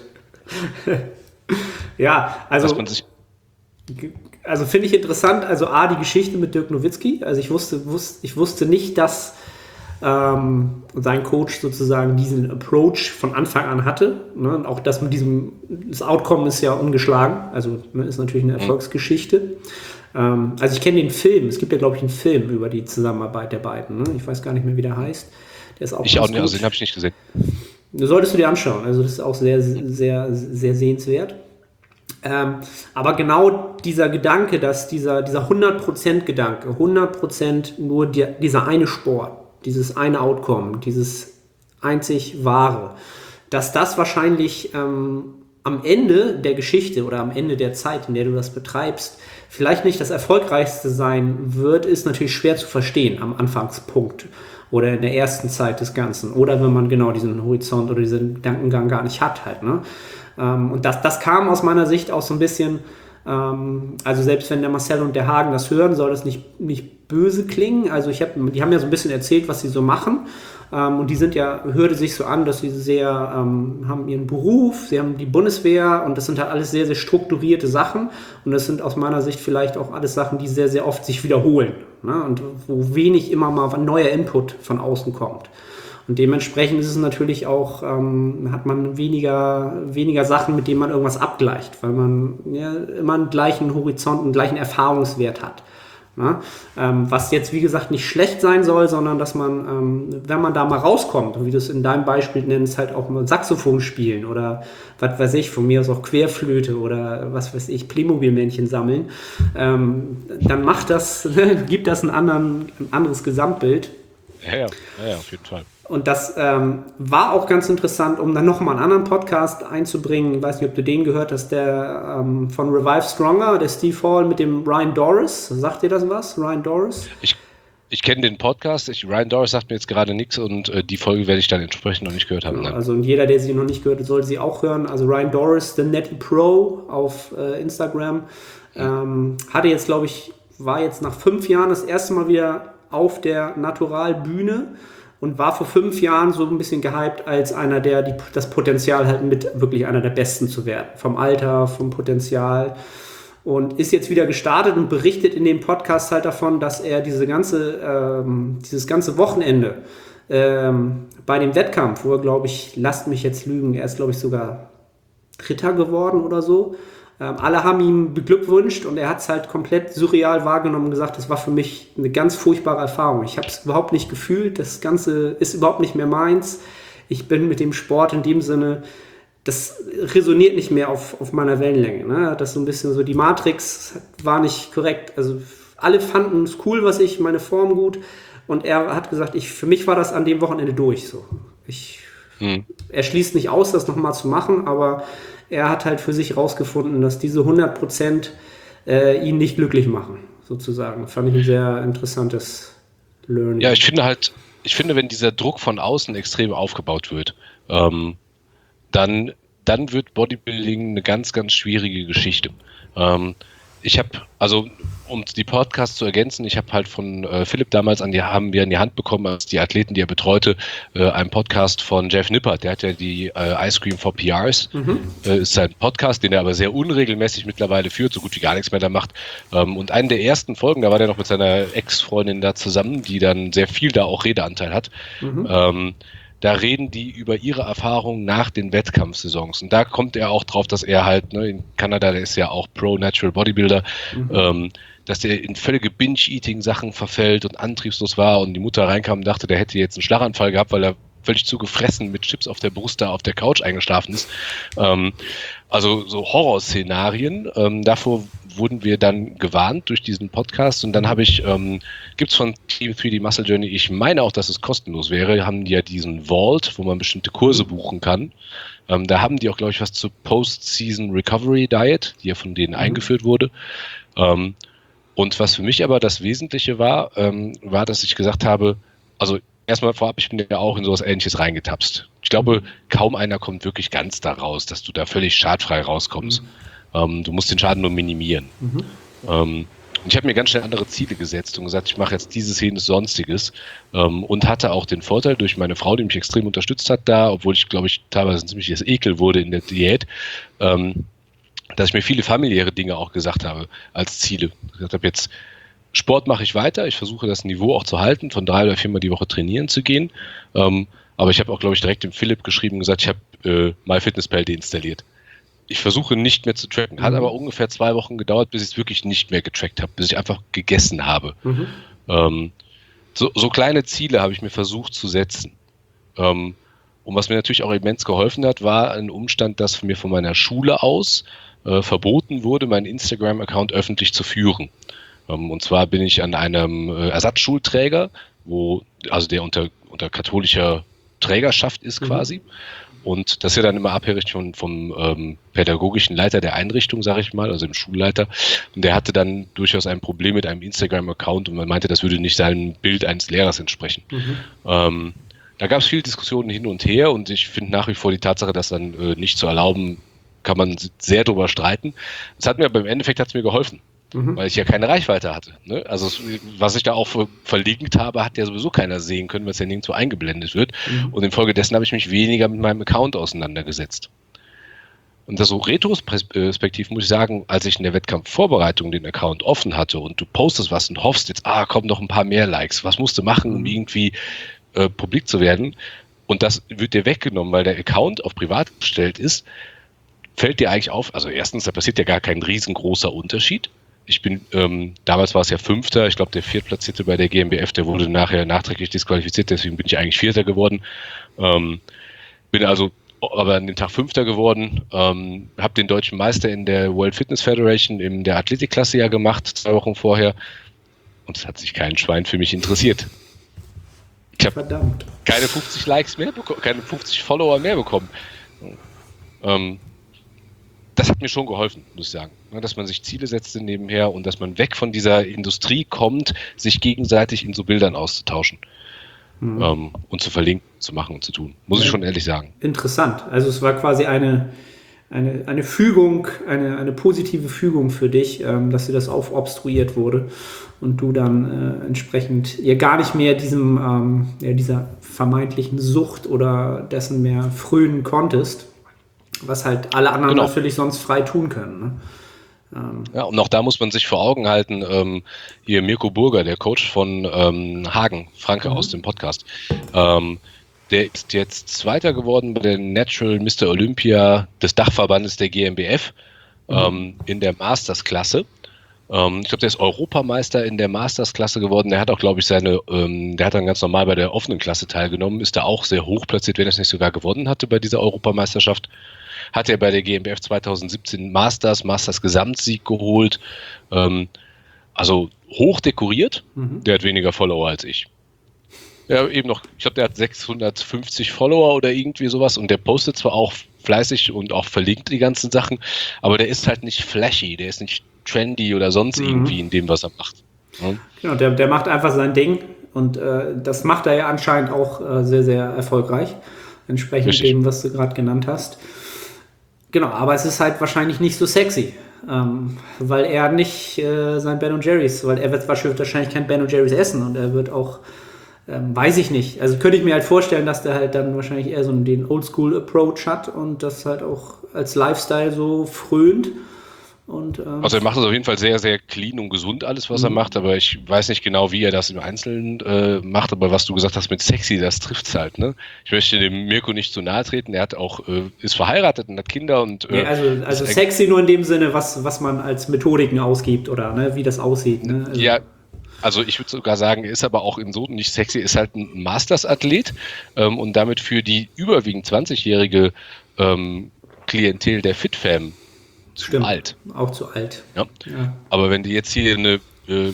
Ja, also... Dass man sich Also finde ich interessant, also A, die Geschichte mit Dirk Nowitzki. Also ich wusste, wusste, ich wusste nicht, dass ähm, sein Coach sozusagen diesen Approach von Anfang an hatte. Ne? Und auch das mit diesem, das Outcome ist ja ungeschlagen. Also ne, ist natürlich eine Erfolgsgeschichte. Ähm, also ich kenne den Film. Es gibt ja, glaube ich, einen Film über die Zusammenarbeit der beiden. Ne? Ich weiß gar nicht mehr, wie der heißt. Der ist auch ich auch nicht, also den habe ich nicht gesehen. Das solltest du dir anschauen. Also das ist auch sehr, sehr, sehr sehenswert. Ähm, aber genau dieser Gedanke, dass dieser, dieser hundert Prozent Gedanke, hundert Prozent nur die, dieser eine Sport, dieses eine Outcome, dieses einzig Wahre, dass das wahrscheinlich ähm, am Ende der Geschichte oder am Ende der Zeit, in der du das betreibst, vielleicht nicht das Erfolgreichste sein wird, ist natürlich schwer zu verstehen am Anfangspunkt oder in der ersten Zeit des Ganzen oder wenn man genau diesen Horizont oder diesen Gedankengang gar nicht hat halt, ne? Und das, das kam aus meiner Sicht auch so ein bisschen Ähm, also selbst wenn der Marcel und der Hagen das hören, soll das nicht, nicht böse klingen. Also ich hab, die haben ja so ein bisschen erzählt, was sie so machen. Ähm, und die sind ja, hörte sich so an, dass sie sehr, ähm, haben ihren Beruf, sie haben die Bundeswehr und das sind halt alles sehr, sehr strukturierte Sachen. Und das sind aus meiner Sicht vielleicht auch alles Sachen, die sehr, sehr oft sich wiederholen. Ne? Und wo wenig immer mal neuer Input von außen kommt. Und dementsprechend ist es natürlich auch, ähm, hat man weniger, weniger Sachen, mit denen man irgendwas abgleicht, weil man ja, immer einen gleichen Horizont, einen gleichen Erfahrungswert hat. Ne? Ähm, was jetzt, wie gesagt, nicht schlecht sein soll, sondern dass man, ähm, wenn man da mal rauskommt, wie du es in deinem Beispiel nennst, halt auch mal Saxophon spielen oder was weiß ich, von mir aus auch Querflöte oder was weiß ich, Playmobil-Männchen sammeln, ähm, dann macht das, gibt das einen anderen, ein anderes Gesamtbild. Ja, ja, ja, auf jeden Fall. Und das ähm, war auch ganz interessant, um dann nochmal einen anderen Podcast einzubringen. Ich weiß nicht, ob du den gehört hast, der ähm, von Revive Stronger, der Steve Hall mit dem Ryan Doris. Sagt dir das was, Ryan Doris? Ich, ich kenne den Podcast. Ich, Ryan Doris sagt mir jetzt gerade nichts und äh, die Folge werde ich dann entsprechend noch nicht gehört haben. Ja, also und jeder, der sie noch nicht gehört hat, sollte sie auch hören. Also Ryan Doris, The Netty Pro auf äh, Instagram. Ähm, hatte jetzt, glaube ich, war jetzt nach fünf Jahren das erste Mal wieder auf der Natural-Bühne. Und war vor fünf Jahren so ein bisschen gehypt als einer, der die, das Potenzial hat, mit wirklich einer der Besten zu werden. Vom Alter, vom Potenzial. Und ist jetzt wieder gestartet und berichtet in dem Podcast halt davon, dass er diese ganze, ähm, dieses ganze Wochenende ähm, bei dem Wettkampf, wo er, glaube ich, lasst mich jetzt lügen, er ist, glaube ich, sogar Dritter geworden oder so. Ähm, alle haben ihm beglückwünscht und er hat es halt komplett surreal wahrgenommen und gesagt, das war für mich eine ganz furchtbare Erfahrung. Ich habe es überhaupt nicht gefühlt, das Ganze ist überhaupt nicht mehr meins. Ich bin mit dem Sport in dem Sinne, das resoniert nicht mehr auf, auf meiner Wellenlänge. Ne? Das ist so ein bisschen so, die Matrix war nicht korrekt. Also alle fanden es cool, was ich, meine Form gut. Und er hat gesagt, ich, für mich war das an dem Wochenende durch. So. Ich, hm. Er schließt nicht aus, das nochmal zu machen, aber er hat halt für sich rausgefunden, dass diese hundert Prozent äh, ihn nicht glücklich machen, sozusagen. Fand ich ein sehr interessantes Learning. Ja, ich finde halt, ich finde, wenn dieser Druck von außen extrem aufgebaut wird, ähm, dann, dann wird Bodybuilding eine ganz, ganz schwierige Geschichte. Ähm, ich habe, also um die Podcasts zu ergänzen, ich habe halt von äh, Philipp damals an die, haben wir in die Hand bekommen, als die Athleten, die er betreute, äh, einen Podcast von Jeff Nippert, der hat ja die äh, Ice Cream for P Rs, mhm. äh, ist sein Podcast, den er aber sehr unregelmäßig mittlerweile führt, so gut wie gar nichts mehr da macht. Ähm, und einen der ersten Folgen, da war der noch mit seiner Ex-Freundin da zusammen, die dann sehr viel da auch Redeanteil hat. Mhm. Ähm, Da reden die über ihre Erfahrungen nach den Wettkampfsaisons. Und da kommt er auch drauf, dass er halt, ne, in Kanada, der ist ja auch Pro-Natural Bodybuilder, mhm. ähm, dass der in völlige Binge-Eating-Sachen verfällt und antriebslos war und die Mutter reinkam und dachte, der hätte jetzt einen Schlaganfall gehabt, weil er völlig zugefressen mit Chips auf der Brust da auf der Couch eingeschlafen ist. Ähm, also so Horrorszenarien. Ähm, davor wurden wir dann gewarnt durch diesen Podcast und dann habe ich, ähm, gibt es von Team drei D Muscle Journey, ich meine auch, dass es kostenlos wäre, haben die ja diesen Vault, wo man bestimmte Kurse buchen kann. Ähm, da haben die auch, glaube ich, was zur Post-Season Recovery Diet, die ja von denen mhm. eingeführt wurde. Ähm, und was für mich aber das Wesentliche war, ähm, war, dass ich gesagt habe, also erstmal vorab, ich bin ja auch in sowas Ähnliches reingetapst. Ich glaube, kaum einer kommt wirklich ganz da raus, dass du da völlig schadfrei rauskommst. Mhm. Ähm, du musst den Schaden nur minimieren. Mhm. Ähm, ich habe mir ganz schnell andere Ziele gesetzt und gesagt, ich mache jetzt dieses, jenes, Sonstiges. Ähm, und hatte auch den Vorteil durch meine Frau, die mich extrem unterstützt hat da, obwohl ich, glaube ich, teilweise ein ziemliches Ekel wurde in der Diät, ähm, dass ich mir viele familiäre Dinge auch gesagt habe als Ziele. Ich gesagt habe, jetzt Sport mache ich weiter, ich versuche das Niveau auch zu halten, von drei oder viermal die Woche trainieren zu gehen. Ähm, aber ich habe auch, glaube ich, direkt dem Philipp geschrieben und gesagt, ich habe äh, MyFitnessPal deinstalliert. Ich versuche nicht mehr zu tracken. Hat mhm. aber ungefähr zwei Wochen gedauert, bis ich es wirklich nicht mehr getrackt habe, bis ich einfach gegessen habe. Mhm. Ähm, so, so kleine Ziele habe ich mir versucht zu setzen. Ähm, und was mir natürlich auch immens geholfen hat, war ein Umstand, dass mir von meiner Schule aus äh, verboten wurde, meinen Instagram-Account öffentlich zu führen. Um, und zwar bin ich an einem äh, Ersatzschulträger, wo, also der unter, unter katholischer Trägerschaft ist quasi. Mhm. Und das ist ja dann immer abhängig von, vom ähm, pädagogischen Leiter der Einrichtung, sage ich mal, also dem Schulleiter. Und der hatte dann durchaus ein Problem mit einem Instagram-Account und man meinte, das würde nicht seinem Bild eines Lehrers entsprechen. Mhm. Ähm, da gab es viele Diskussionen hin und her und ich finde nach wie vor die Tatsache, das dann äh, nicht zu erlauben, kann man sehr drüber streiten. Es hat mir aber im Endeffekt hat's mir geholfen, mhm. weil ich ja keine Reichweite hatte. Ne? Also was ich da auch verlinkt habe, hat ja sowieso keiner sehen können, weil es ja nirgendwo eingeblendet wird. Mhm. Und infolgedessen habe ich mich weniger mit meinem Account auseinandergesetzt. Und das so retrospektiv muss ich sagen, als ich in der Wettkampfvorbereitung den Account offen hatte und du postest was und hoffst jetzt, ah, kommen noch ein paar mehr Likes, was musst du machen, um irgendwie äh, publik zu werden? Und das wird dir weggenommen, weil der Account auf privat gestellt ist, fällt dir eigentlich auf, also erstens, da passiert ja gar kein riesengroßer Unterschied. Ich bin, ähm, damals war es ja Fünfter, ich glaube der Viertplatzierte bei der G m B F, der wurde nachher nachträglich disqualifiziert, deswegen bin ich eigentlich Vierter geworden. Ähm, bin also aber an dem Tag Fünfter geworden, ähm, habe den deutschen Meister in der World Fitness Federation in der Athletikklasse ja gemacht, zwei Wochen vorher. Und es hat sich kein Schwein für mich interessiert. Ich habe keine fünfzig Likes mehr bekommen, keine fünfzig Follower mehr bekommen. Ähm, das hat mir schon geholfen, muss ich sagen. Dass man sich Ziele setzt nebenher und dass man weg von dieser Industrie kommt, sich gegenseitig in so Bildern auszutauschen. Mhm. Ähm, und zu verlinken, zu machen und zu tun. Muss ja, ich schon ehrlich sagen. Interessant. Also es war quasi eine, eine, eine Fügung, eine, eine positive Fügung für dich, ähm, dass dir das aufobstruiert wurde und du dann äh, entsprechend ihr gar nicht mehr diesem, ähm, ja, dieser vermeintlichen Sucht oder dessen mehr frönen konntest, was halt alle anderen genau. natürlich sonst frei tun können. Ne? Ja, und auch da muss man sich vor Augen halten, ähm, hier Mirko Burger, der Coach von ähm, Hagen, Franke mhm. aus dem Podcast, ähm, der ist jetzt Zweiter geworden bei der Natural Mister Olympia des Dachverbandes der G m B F mhm. ähm, in der Masters-Klasse. Ähm, ich glaube, der ist Europameister in der Masters-Klasse geworden. Der hat auch, glaube ich, seine, ähm, der hat dann ganz normal bei der offenen Klasse teilgenommen, ist da auch sehr hoch platziert, wenn er es nicht sogar gewonnen hatte bei dieser Europameisterschaft. Hat er bei der G m B F zwanzig siebzehn Masters, Masters Gesamtsieg geholt. Ähm, also hoch dekoriert. Mhm. Der hat weniger Follower als ich. Ja, eben noch, ich glaube, der hat sechshundertfünfzig Follower oder irgendwie sowas und der postet zwar auch fleißig und auch verlinkt die ganzen Sachen, aber der ist halt nicht flashy, der ist nicht trendy oder sonst mhm. irgendwie in dem, was er macht. Ja? Genau, der, der macht einfach sein Ding und äh, das macht er ja anscheinend auch äh, sehr, sehr erfolgreich, entsprechend Richtig. dem, was du gerade genannt hast. Genau, aber es ist halt wahrscheinlich nicht so sexy, ähm, weil er nicht äh, sein Ben und Jerry's, weil er wird wahrscheinlich kein Ben und Jerry's essen und er wird auch, ähm, weiß ich nicht, also könnte ich mir halt vorstellen, dass der halt dann wahrscheinlich eher so den Oldschool-Approach hat und das halt auch als Lifestyle so frönt. Und, ähm, also er macht das auf jeden Fall sehr, sehr clean und gesund alles, was mhm. er macht, aber ich weiß nicht genau, wie er das im Einzelnen äh, macht, aber was du gesagt hast mit sexy, das trifft's halt, ne? Ich möchte dem Mirko nicht zu nahe treten, er hat auch, äh, ist verheiratet und hat Kinder und äh, ja, also, also sexy nur in dem Sinne, was, was man als Methodiken ausgibt oder ne, wie das aussieht, ne? Also, ja, also ich würde sogar sagen, er ist aber auch in so nicht sexy, ist halt ein Masters-Athlet ähm, und damit für die überwiegend zwanzigjährige ähm, Klientel der FitFam zu Stimmt, alt. Auch zu alt. Ja. Ja. Aber wenn du jetzt hier eine, äh,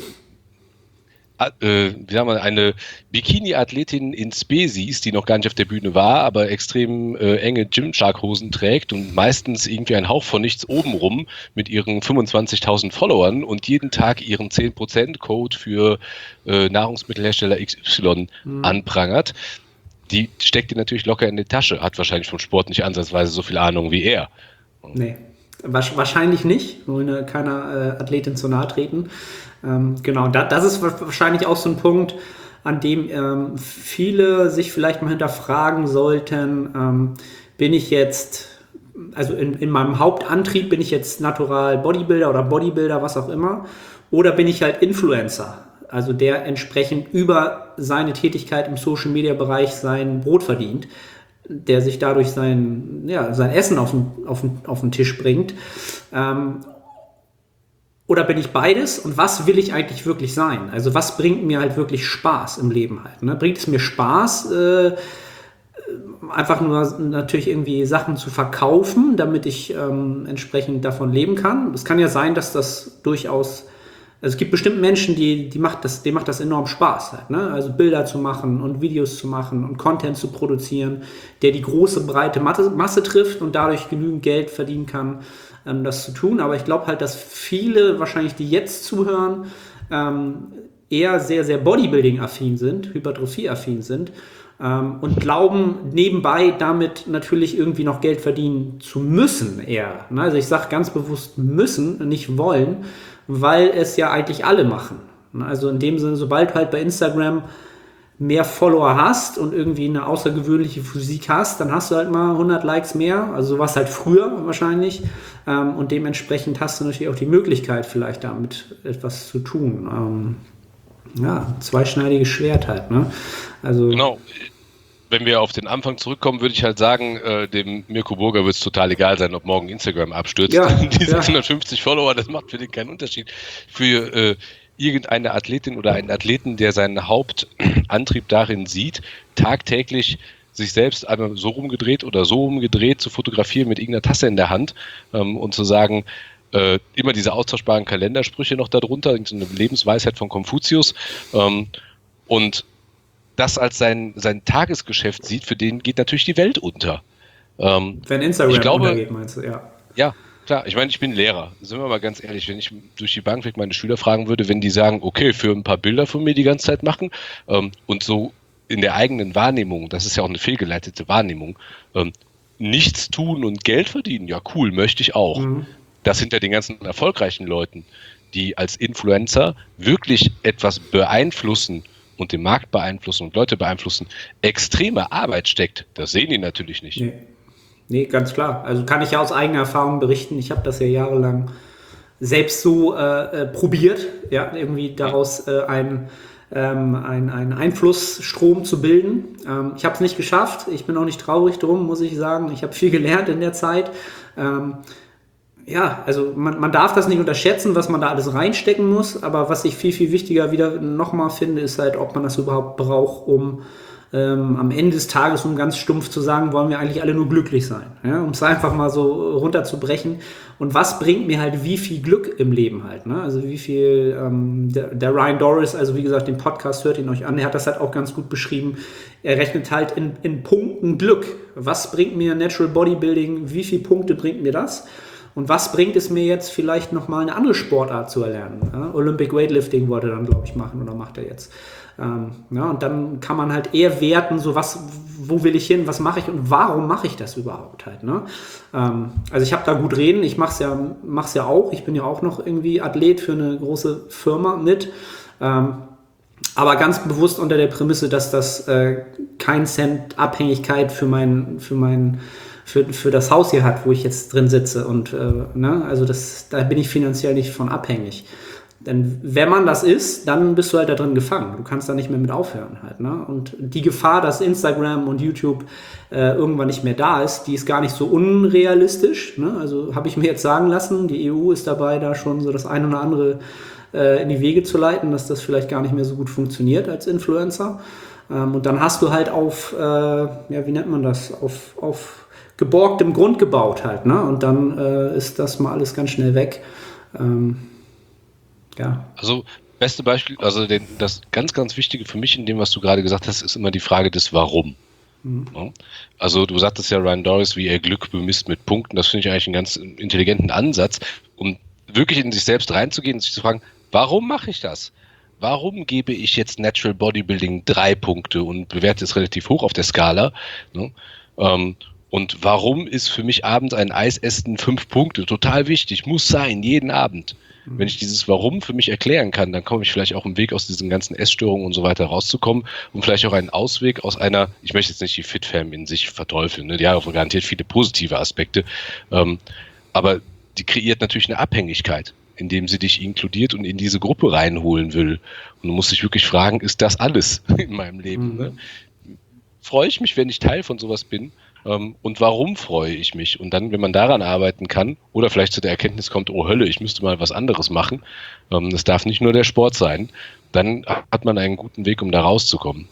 äh, wie sagen wir, eine Bikini-Athletin in Spe siehst, die noch gar nicht auf der Bühne war, aber extrem äh, enge Gymshark-Hosen trägt und meistens irgendwie einen Hauch von nichts obenrum mit ihren fünfundzwanzigtausend Followern und jeden Tag ihren zehn Prozent Code für äh, Nahrungsmittelhersteller X Y mhm. anprangert, die steckt dir natürlich locker in die Tasche, hat wahrscheinlich vom Sport nicht ansatzweise so viel Ahnung wie er. Nee. Wahrscheinlich nicht, wollen keiner äh, Athletin zu nahe treten. Ähm, genau, da, das ist wahrscheinlich auch so ein Punkt, an dem ähm, viele sich vielleicht mal hinterfragen sollten, ähm, bin ich jetzt, also in, in meinem Hauptantrieb bin ich jetzt Natural Bodybuilder oder Bodybuilder, was auch immer, oder bin ich halt Influencer, also der entsprechend über seine Tätigkeit im Social-Media-Bereich sein Brot verdient, der sich dadurch sein, ja, sein Essen auf den, auf den, auf den Tisch bringt. Ähm, oder bin ich beides? Und was will ich eigentlich wirklich sein? Also was bringt mir halt wirklich Spaß im Leben halt? Ne? Bringt es mir Spaß, äh, einfach nur natürlich irgendwie Sachen zu verkaufen, damit ich ähm, entsprechend davon leben kann? Es kann ja sein, dass das durchaus, also es gibt bestimmt Menschen, die, die macht das, denen macht das enorm Spaß halt, ne? Also Bilder zu machen und Videos zu machen und Content zu produzieren, der die große, breite Masse, Masse trifft und dadurch genügend Geld verdienen kann, ähm, das zu tun. Aber ich glaube halt, dass viele wahrscheinlich, die jetzt zuhören, ähm, eher sehr, sehr Bodybuilding-affin sind, Hypertrophie-affin sind ähm, und glauben nebenbei damit natürlich irgendwie noch Geld verdienen zu müssen eher. Ne? Also ich sage ganz bewusst müssen, nicht wollen, weil es ja eigentlich alle machen. Ne? Also in dem Sinne, sobald du halt bei Instagram mehr Follower hast und irgendwie eine außergewöhnliche Physik hast, dann hast du halt mal hundert Likes mehr, also sowas halt früher wahrscheinlich, ähm, und dementsprechend hast du natürlich auch die Möglichkeit vielleicht damit etwas zu tun. Ähm, ja, zweischneidiges Schwert halt, ne? Also genau. Wenn wir auf den Anfang zurückkommen, würde ich halt sagen, äh, dem Mirko Burger wird es total egal sein, ob morgen Instagram abstürzt. Ja, die ja. sechshundertfünfzig Follower, das macht für den keinen Unterschied. Für äh, irgendeine Athletin oder einen Athleten, der seinen Hauptantrieb darin sieht, tagtäglich sich selbst einmal so rumgedreht oder so rumgedreht zu fotografieren mit irgendeiner Tasse in der Hand ähm, und zu sagen, äh, immer diese austauschbaren Kalendersprüche noch darunter, so eine Lebensweisheit von Konfuzius, ähm, und das als sein, sein Tagesgeschäft sieht, für den geht natürlich die Welt unter. Ähm, Wenn Instagram ich glaube, untergeht, meinst du, ja. Ja, klar. Ich meine, ich bin Lehrer. Sind wir mal ganz ehrlich, wenn ich durch die Bank weg meine Schüler fragen würde, wenn die sagen, okay, für ein paar Bilder von mir die ganze Zeit machen ähm, und so in der eigenen Wahrnehmung, das ist ja auch eine fehlgeleitete Wahrnehmung, ähm, nichts tun und Geld verdienen, ja cool, möchte ich auch. Mhm. Das hinter den ganzen erfolgreichen Leuten, die als Influencer wirklich etwas beeinflussen und den Markt beeinflussen und Leute beeinflussen, extreme Arbeit steckt. Das sehen die natürlich nicht. Nee. Nee, ganz klar. Also kann ich ja aus eigener Erfahrung berichten. Ich habe das ja jahrelang selbst so äh, äh, probiert, ja, irgendwie daraus äh, ein, ähm, ein, einen Einflussstrom zu bilden. Ähm, ich habe es nicht geschafft. Ich bin auch nicht traurig drum, muss ich sagen. Ich habe viel gelernt in der Zeit. Ähm, ja, also man, man darf das nicht unterschätzen, was man da alles reinstecken muss. Aber was ich viel, viel wichtiger wieder nochmal finde, ist halt, ob man das überhaupt braucht, um Ähm, am Ende des Tages, um ganz stumpf zu sagen, wollen wir eigentlich alle nur glücklich sein. Ja? Um es einfach mal so runterzubrechen. Und was bringt mir halt wie viel Glück im Leben halt? Ne? Also wie viel, ähm, der, der Ryan Doris, also wie gesagt, den Podcast hört ihn euch an, der hat das halt auch ganz gut beschrieben. Er rechnet halt in, in Punkten Glück. Was bringt mir Natural Bodybuilding? Wie viele Punkte bringt mir das? Und was bringt es mir jetzt vielleicht nochmal eine andere Sportart zu erlernen? Ja? Olympic Weightlifting wollte er dann, glaube ich, machen oder macht er jetzt. Ähm, ja, und dann kann man halt eher werten, so was, wo will ich hin, was mache ich und warum mache ich das überhaupt halt. Ne? Ähm, also ich habe da gut reden, ich mache es ja, mach's ja auch, ich bin ja auch noch irgendwie Athlet für eine große Firma mit, ähm, aber ganz bewusst unter der Prämisse, dass das äh, kein Cent Abhängigkeit für mein, für mein Für, für das Haus hier hat, wo ich jetzt drin sitze. Und äh, ne, also das, da bin ich finanziell nicht von abhängig. Denn wenn man das ist, dann bist du halt da drin gefangen. Du kannst da nicht mehr mit aufhören halt. Ne? Und die Gefahr, dass Instagram und YouTube äh, irgendwann nicht mehr da ist, die ist gar nicht so unrealistisch. Ne? Also habe ich mir jetzt sagen lassen, die E U ist dabei, da schon so das ein oder andere äh, in die Wege zu leiten, dass das vielleicht gar nicht mehr so gut funktioniert als Influencer. Ähm, und dann hast du halt auf, äh, ja, wie nennt man das, auf, auf geborgtem Grund gebaut halt. Ne? Und dann äh, ist das mal alles ganz schnell weg. Ähm, Ja. Also, beste Beispiel, also den, das ganz, ganz Wichtige für mich in dem, was du gerade gesagt hast, ist immer die Frage des Warum. Mhm. Ja? Also, du sagtest ja Ryan Doris, wie er Glück bemisst mit Punkten. Das finde ich eigentlich einen ganz intelligenten Ansatz, um wirklich in sich selbst reinzugehen und sich zu fragen, warum mache ich das? Warum gebe ich jetzt Natural Bodybuilding drei Punkte und bewerte es relativ hoch auf der Skala? Ne? Ähm, und warum ist für mich abends ein Eisessen fünf Punkte total wichtig? Muss sein, jeden Abend. Wenn ich dieses Warum für mich erklären kann, dann komme ich vielleicht auch einen Weg aus diesen ganzen Essstörungen und so weiter rauszukommen und vielleicht auch einen Ausweg aus einer, ich möchte jetzt nicht die FitFam in sich verteufeln, ne? Die hat auch garantiert viele positive Aspekte, ähm, aber die kreiert natürlich eine Abhängigkeit, indem sie dich inkludiert und in diese Gruppe reinholen will. Und du musst dich wirklich fragen, ist das alles in meinem Leben? Mhm. Ne? Freue ich mich, wenn ich Teil von sowas bin? Um, und warum freue ich mich? Und dann, wenn man daran arbeiten kann oder vielleicht zu der Erkenntnis kommt, oh Hölle, ich müsste mal was anderes machen, um, das darf nicht nur der Sport sein, dann hat man einen guten Weg, um da rauszukommen.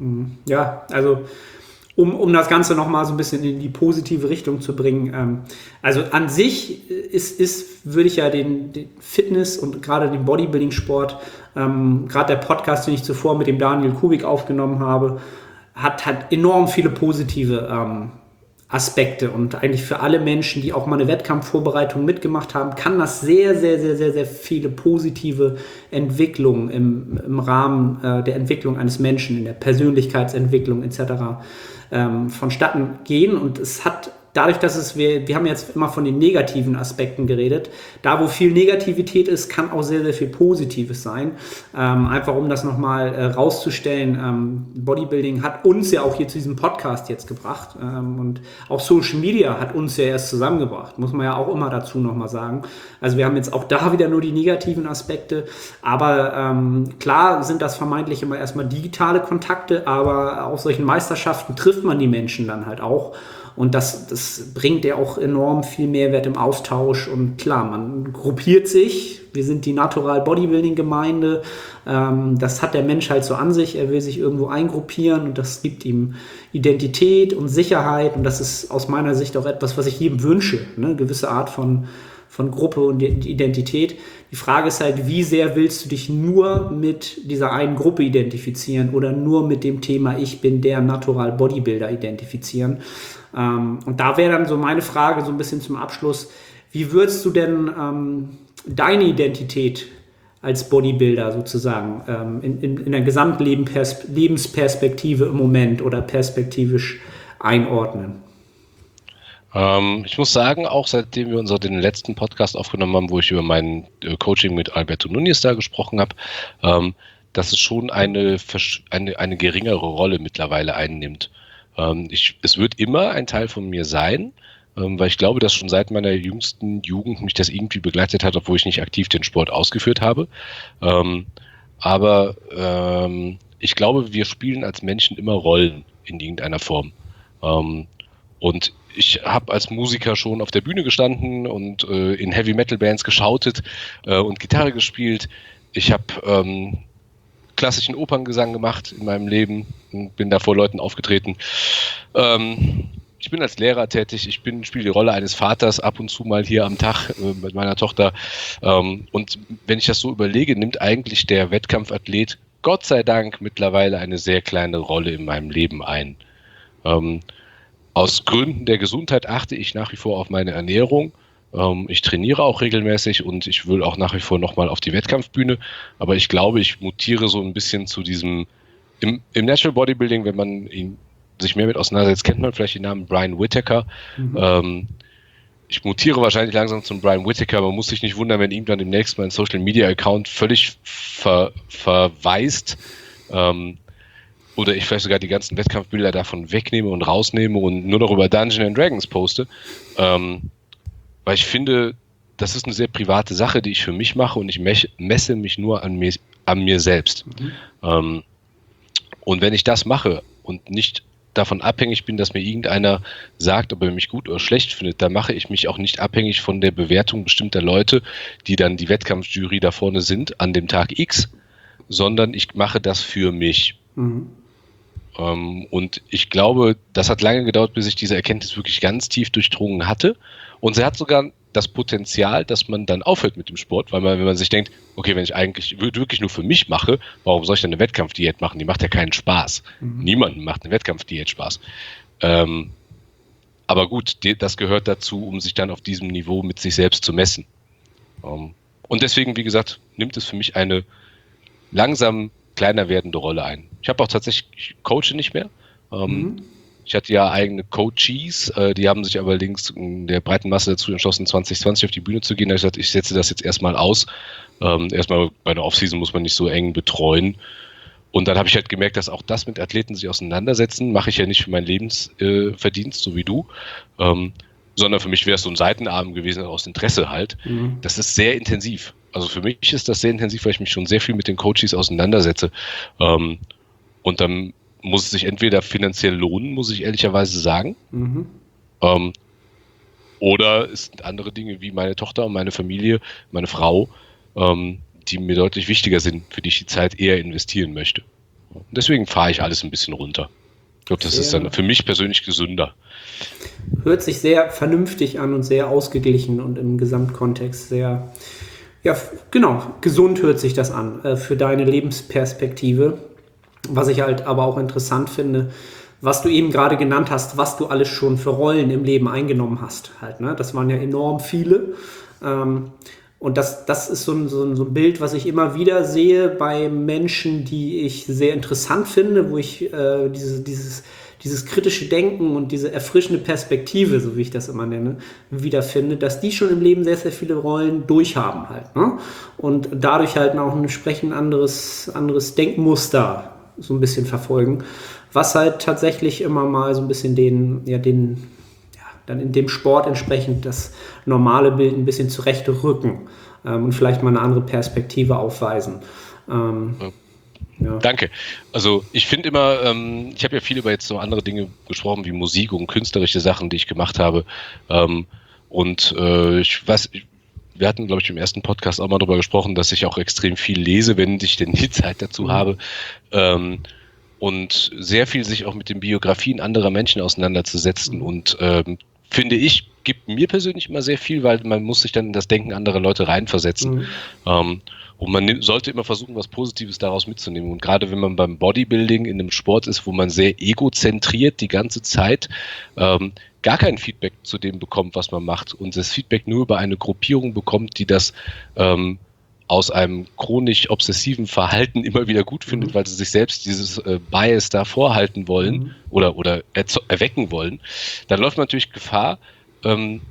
Ja, also um, um das Ganze nochmal so ein bisschen in die positive Richtung zu bringen. Ähm, also an sich ist, ist würde ich ja den, den Fitness und gerade den Bodybuilding-Sport, ähm, gerade der Podcast, den ich zuvor mit dem Daniel Kubik aufgenommen habe, hat, hat enorm viele positive ähm, Aspekte und eigentlich für alle Menschen, die auch mal eine Wettkampfvorbereitung mitgemacht haben, kann das sehr, sehr, sehr, sehr, sehr viele positive Entwicklungen im, im Rahmen äh, der Entwicklung eines Menschen, in der Persönlichkeitsentwicklung et cetera ähm, vonstatten gehen. Und es hat dadurch, dass es, wir, wir haben jetzt immer von den negativen Aspekten geredet, da wo viel Negativität ist, kann auch sehr, sehr viel Positives sein. Ähm, einfach um das nochmal äh, rauszustellen, ähm, Bodybuilding hat uns ja auch hier zu diesem Podcast jetzt gebracht ähm, und auch Social Media hat uns ja erst zusammengebracht, muss man ja auch immer dazu nochmal sagen. Also wir haben jetzt auch da wieder nur die negativen Aspekte, aber ähm, klar sind das vermeintlich immer erstmal digitale Kontakte, aber auf solchen Meisterschaften trifft man die Menschen dann halt auch. Und das, das bringt ja auch enorm viel Mehrwert im Austausch. Und klar, man gruppiert sich. Wir sind die Natural Bodybuilding Gemeinde. Ähm, das hat der Mensch halt so an sich. Er will sich irgendwo eingruppieren und das gibt ihm Identität und Sicherheit. Und das ist aus meiner Sicht auch etwas, was ich jedem wünsche. Ne? Eine gewisse Art von, von Gruppe und Identität. Die Frage ist halt, wie sehr willst du dich nur mit dieser einen Gruppe identifizieren oder nur mit dem Thema, ich bin der Natural Bodybuilder identifizieren. Ähm, und da wäre dann so meine Frage so ein bisschen zum Abschluss, wie würdest du denn ähm, deine Identität als Bodybuilder sozusagen ähm, in, in, in der Gesamtlebensperspektive im Moment oder perspektivisch einordnen? Ähm, ich muss sagen, auch seitdem wir unser, den letzten Podcast aufgenommen haben, wo ich über mein äh, Coaching mit Alberto Núñez da gesprochen habe, ähm, dass es schon eine, eine, eine geringere Rolle mittlerweile einnimmt. Ähm, ich, es wird immer ein Teil von mir sein, ähm, weil ich glaube, dass schon seit meiner jüngsten Jugend mich das irgendwie begleitet hat, obwohl ich nicht aktiv den Sport ausgeführt habe. Ähm, aber ähm, ich glaube, wir spielen als Menschen immer Rollen in irgendeiner Form. Ähm, und ich habe als Musiker schon auf der Bühne gestanden und äh, in Heavy-Metal-Bands geschautet äh, und Gitarre gespielt. Ich habe ähm, klassischen Operngesang gemacht in meinem Leben und bin da vor Leuten aufgetreten. Ähm, ich bin als Lehrer tätig, ich bin spiele die Rolle eines Vaters ab und zu mal hier am Tag äh, mit meiner Tochter. Ähm, und wenn ich das so überlege, nimmt eigentlich der Wettkampfathlet Gott sei Dank mittlerweile eine sehr kleine Rolle in meinem Leben ein. Ähm, aus Gründen der Gesundheit achte ich nach wie vor auf meine Ernährung. Ich trainiere auch regelmäßig und ich will auch nach wie vor nochmal auf die Wettkampfbühne. Aber ich glaube, ich mutiere so ein bisschen zu diesem, im, im Natural Bodybuilding, wenn man ihn, sich mehr mit auseinandersetzt, kennt man vielleicht den Namen Brian Whittaker. Mhm. Ähm, ich mutiere wahrscheinlich langsam zum Brian Whittaker. Man muss sich nicht wundern, wenn irgendwann demnächst mein Social Media Account völlig ver, verwaist. Ähm, oder ich vielleicht sogar die ganzen Wettkampfbilder davon wegnehme und rausnehme und nur noch über Dungeons and Dragons poste. Ähm, Weil ich finde, das ist eine sehr private Sache, die ich für mich mache und ich messe mich nur an mir, an mir selbst. Mhm. Ähm, und wenn ich das mache und nicht davon abhängig bin, dass mir irgendeiner sagt, ob er mich gut oder schlecht findet, dann mache ich mich auch nicht abhängig von der Bewertung bestimmter Leute, die dann die Wettkampfjury da vorne sind an dem Tag X, sondern ich mache das für mich. Mhm. Ähm, und ich glaube, das hat lange gedauert, bis ich diese Erkenntnis wirklich ganz tief durchdrungen hatte. Und sie hat sogar das Potenzial, dass man dann aufhört mit dem Sport, weil man, wenn man sich denkt, okay, wenn ich eigentlich wirklich nur für mich mache, warum soll ich dann eine Wettkampfdiät machen? Die macht ja keinen Spaß. Mhm. Niemandem macht eine Wettkampfdiät Spaß. Ähm, aber gut, das gehört dazu, um sich dann auf diesem Niveau mit sich selbst zu messen. Ähm, und deswegen, wie gesagt, nimmt es für mich eine langsam kleiner werdende Rolle ein. Ich habe auch tatsächlich, ich coache nicht mehr. Ähm, mhm. Ich hatte ja eigene Coaches, äh, die haben sich aber links in der breiten Masse dazu entschlossen, zwanzig zwanzig auf die Bühne zu gehen. Da habe ich gesagt, ich setze das jetzt erstmal aus. Ähm, erstmal bei der Offseason muss man nicht so eng betreuen. Und dann habe ich halt gemerkt, dass auch das mit Athleten sich auseinandersetzen, mache ich ja nicht für meinen Lebensverdienst, äh, so wie du, ähm, sondern für mich wäre es so ein Seitenarm gewesen, aus Interesse halt. Mhm. Das ist sehr intensiv. Also für mich ist das sehr intensiv, weil ich mich schon sehr viel mit den Coaches auseinandersetze. Ähm, und dann muss es sich entweder finanziell lohnen, muss ich ehrlicherweise sagen. Mhm. Ähm, oder es sind andere Dinge wie meine Tochter und meine Familie, meine Frau, ähm, die mir deutlich wichtiger sind, für die ich die Zeit eher investieren möchte. Und deswegen fahre ich alles ein bisschen runter. Ich glaube, das sehr ist dann für mich persönlich gesünder. Hört sich sehr vernünftig an und sehr ausgeglichen und im Gesamtkontext sehr, ja, genau, gesund hört sich das an äh, für deine Lebensperspektive. Was ich halt aber auch interessant finde, was du eben gerade genannt hast, was du alles schon für Rollen im Leben eingenommen hast. Halt, ne? Das waren ja enorm viele. Ähm, und das, das ist so ein, so, ein, so ein Bild, was ich immer wieder sehe bei Menschen, die ich sehr interessant finde, wo ich äh, diese, dieses, dieses kritische Denken und diese erfrischende Perspektive, so wie ich das immer nenne, wiederfinde, dass die schon im Leben sehr, sehr viele Rollen durchhaben halt. Ne? Und dadurch halt auch ein entsprechend anderes, anderes Denkmuster so ein bisschen verfolgen, was halt tatsächlich immer mal so ein bisschen den, ja, den, ja, dann in dem Sport entsprechend das normale Bild ein bisschen zurechtrücken ähm, und vielleicht mal eine andere Perspektive aufweisen. Ähm, ja. Ja. Danke. Also ich finde immer, ähm, ich habe ja viel über jetzt so andere Dinge gesprochen, wie Musik und künstlerische Sachen, die ich gemacht habe. Ähm, und äh, ich weiß, wir hatten, glaube ich, im ersten Podcast auch mal darüber gesprochen, dass ich auch extrem viel lese, wenn ich denn die Zeit dazu mhm. habe. Ähm, und sehr viel sich auch mit den Biografien anderer Menschen auseinanderzusetzen. Mhm. Und ähm, finde ich, gibt mir persönlich immer sehr viel, weil man muss sich dann in das Denken anderer Leute reinversetzen. Mhm. Ähm, Und man sollte immer versuchen, was Positives daraus mitzunehmen. Und gerade wenn man beim Bodybuilding in einem Sport ist, wo man sehr egozentriert die ganze Zeit ähm, gar kein Feedback zu dem bekommt, was man macht, und das Feedback nur über eine Gruppierung bekommt, die das ähm, aus einem chronisch obsessiven Verhalten immer wieder gut findet, mhm. weil sie sich selbst dieses äh, Bias da vorhalten wollen mhm. oder, oder erzo- erwecken wollen, dann läuft man natürlich Gefahr, ähm,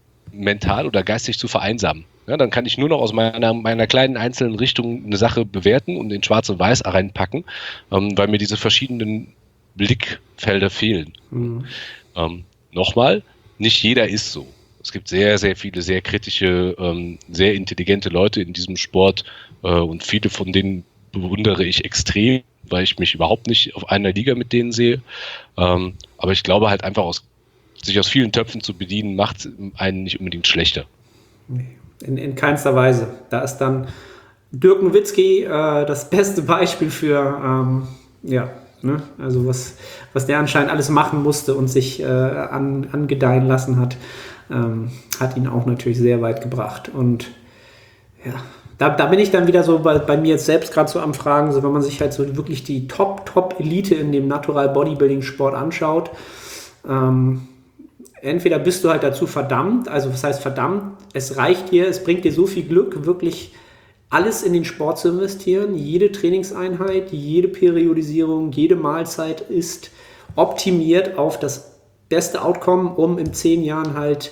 mental oder geistig zu vereinsamen. Ja, dann kann ich nur noch aus meiner, meiner kleinen einzelnen Richtung eine Sache bewerten und in Schwarz und Weiß reinpacken, ähm, weil mir diese verschiedenen Blickfelder fehlen. Mhm. Ähm, nochmal, nicht jeder ist so. Es gibt sehr, sehr viele sehr kritische, ähm, sehr intelligente Leute in diesem Sport äh, und viele von denen bewundere ich extrem, weil ich mich überhaupt nicht auf einer Liga mit denen sehe. Ähm, aber ich glaube halt einfach, aus, sich aus vielen Töpfen zu bedienen, macht einen nicht unbedingt schlechter. Nee. In, in keinster Weise. Da ist dann Dirk Nowitzki äh, das beste Beispiel für, ähm, ja, ne? Also was, was der anscheinend alles machen musste und sich äh, an, angedeihen lassen hat, ähm, hat ihn auch natürlich sehr weit gebracht. Und ja, da, da bin ich dann wieder so bei, bei mir jetzt selbst gerade so am Fragen, so wenn man sich halt so wirklich die Top-Top-Elite in dem Natural Bodybuilding-Sport anschaut, ähm, entweder bist du halt dazu verdammt, also was heißt verdammt, es reicht dir, es bringt dir so viel Glück, wirklich alles in den Sport zu investieren, jede Trainingseinheit, jede Periodisierung, jede Mahlzeit ist optimiert auf das beste Outcome, um in zehn Jahren halt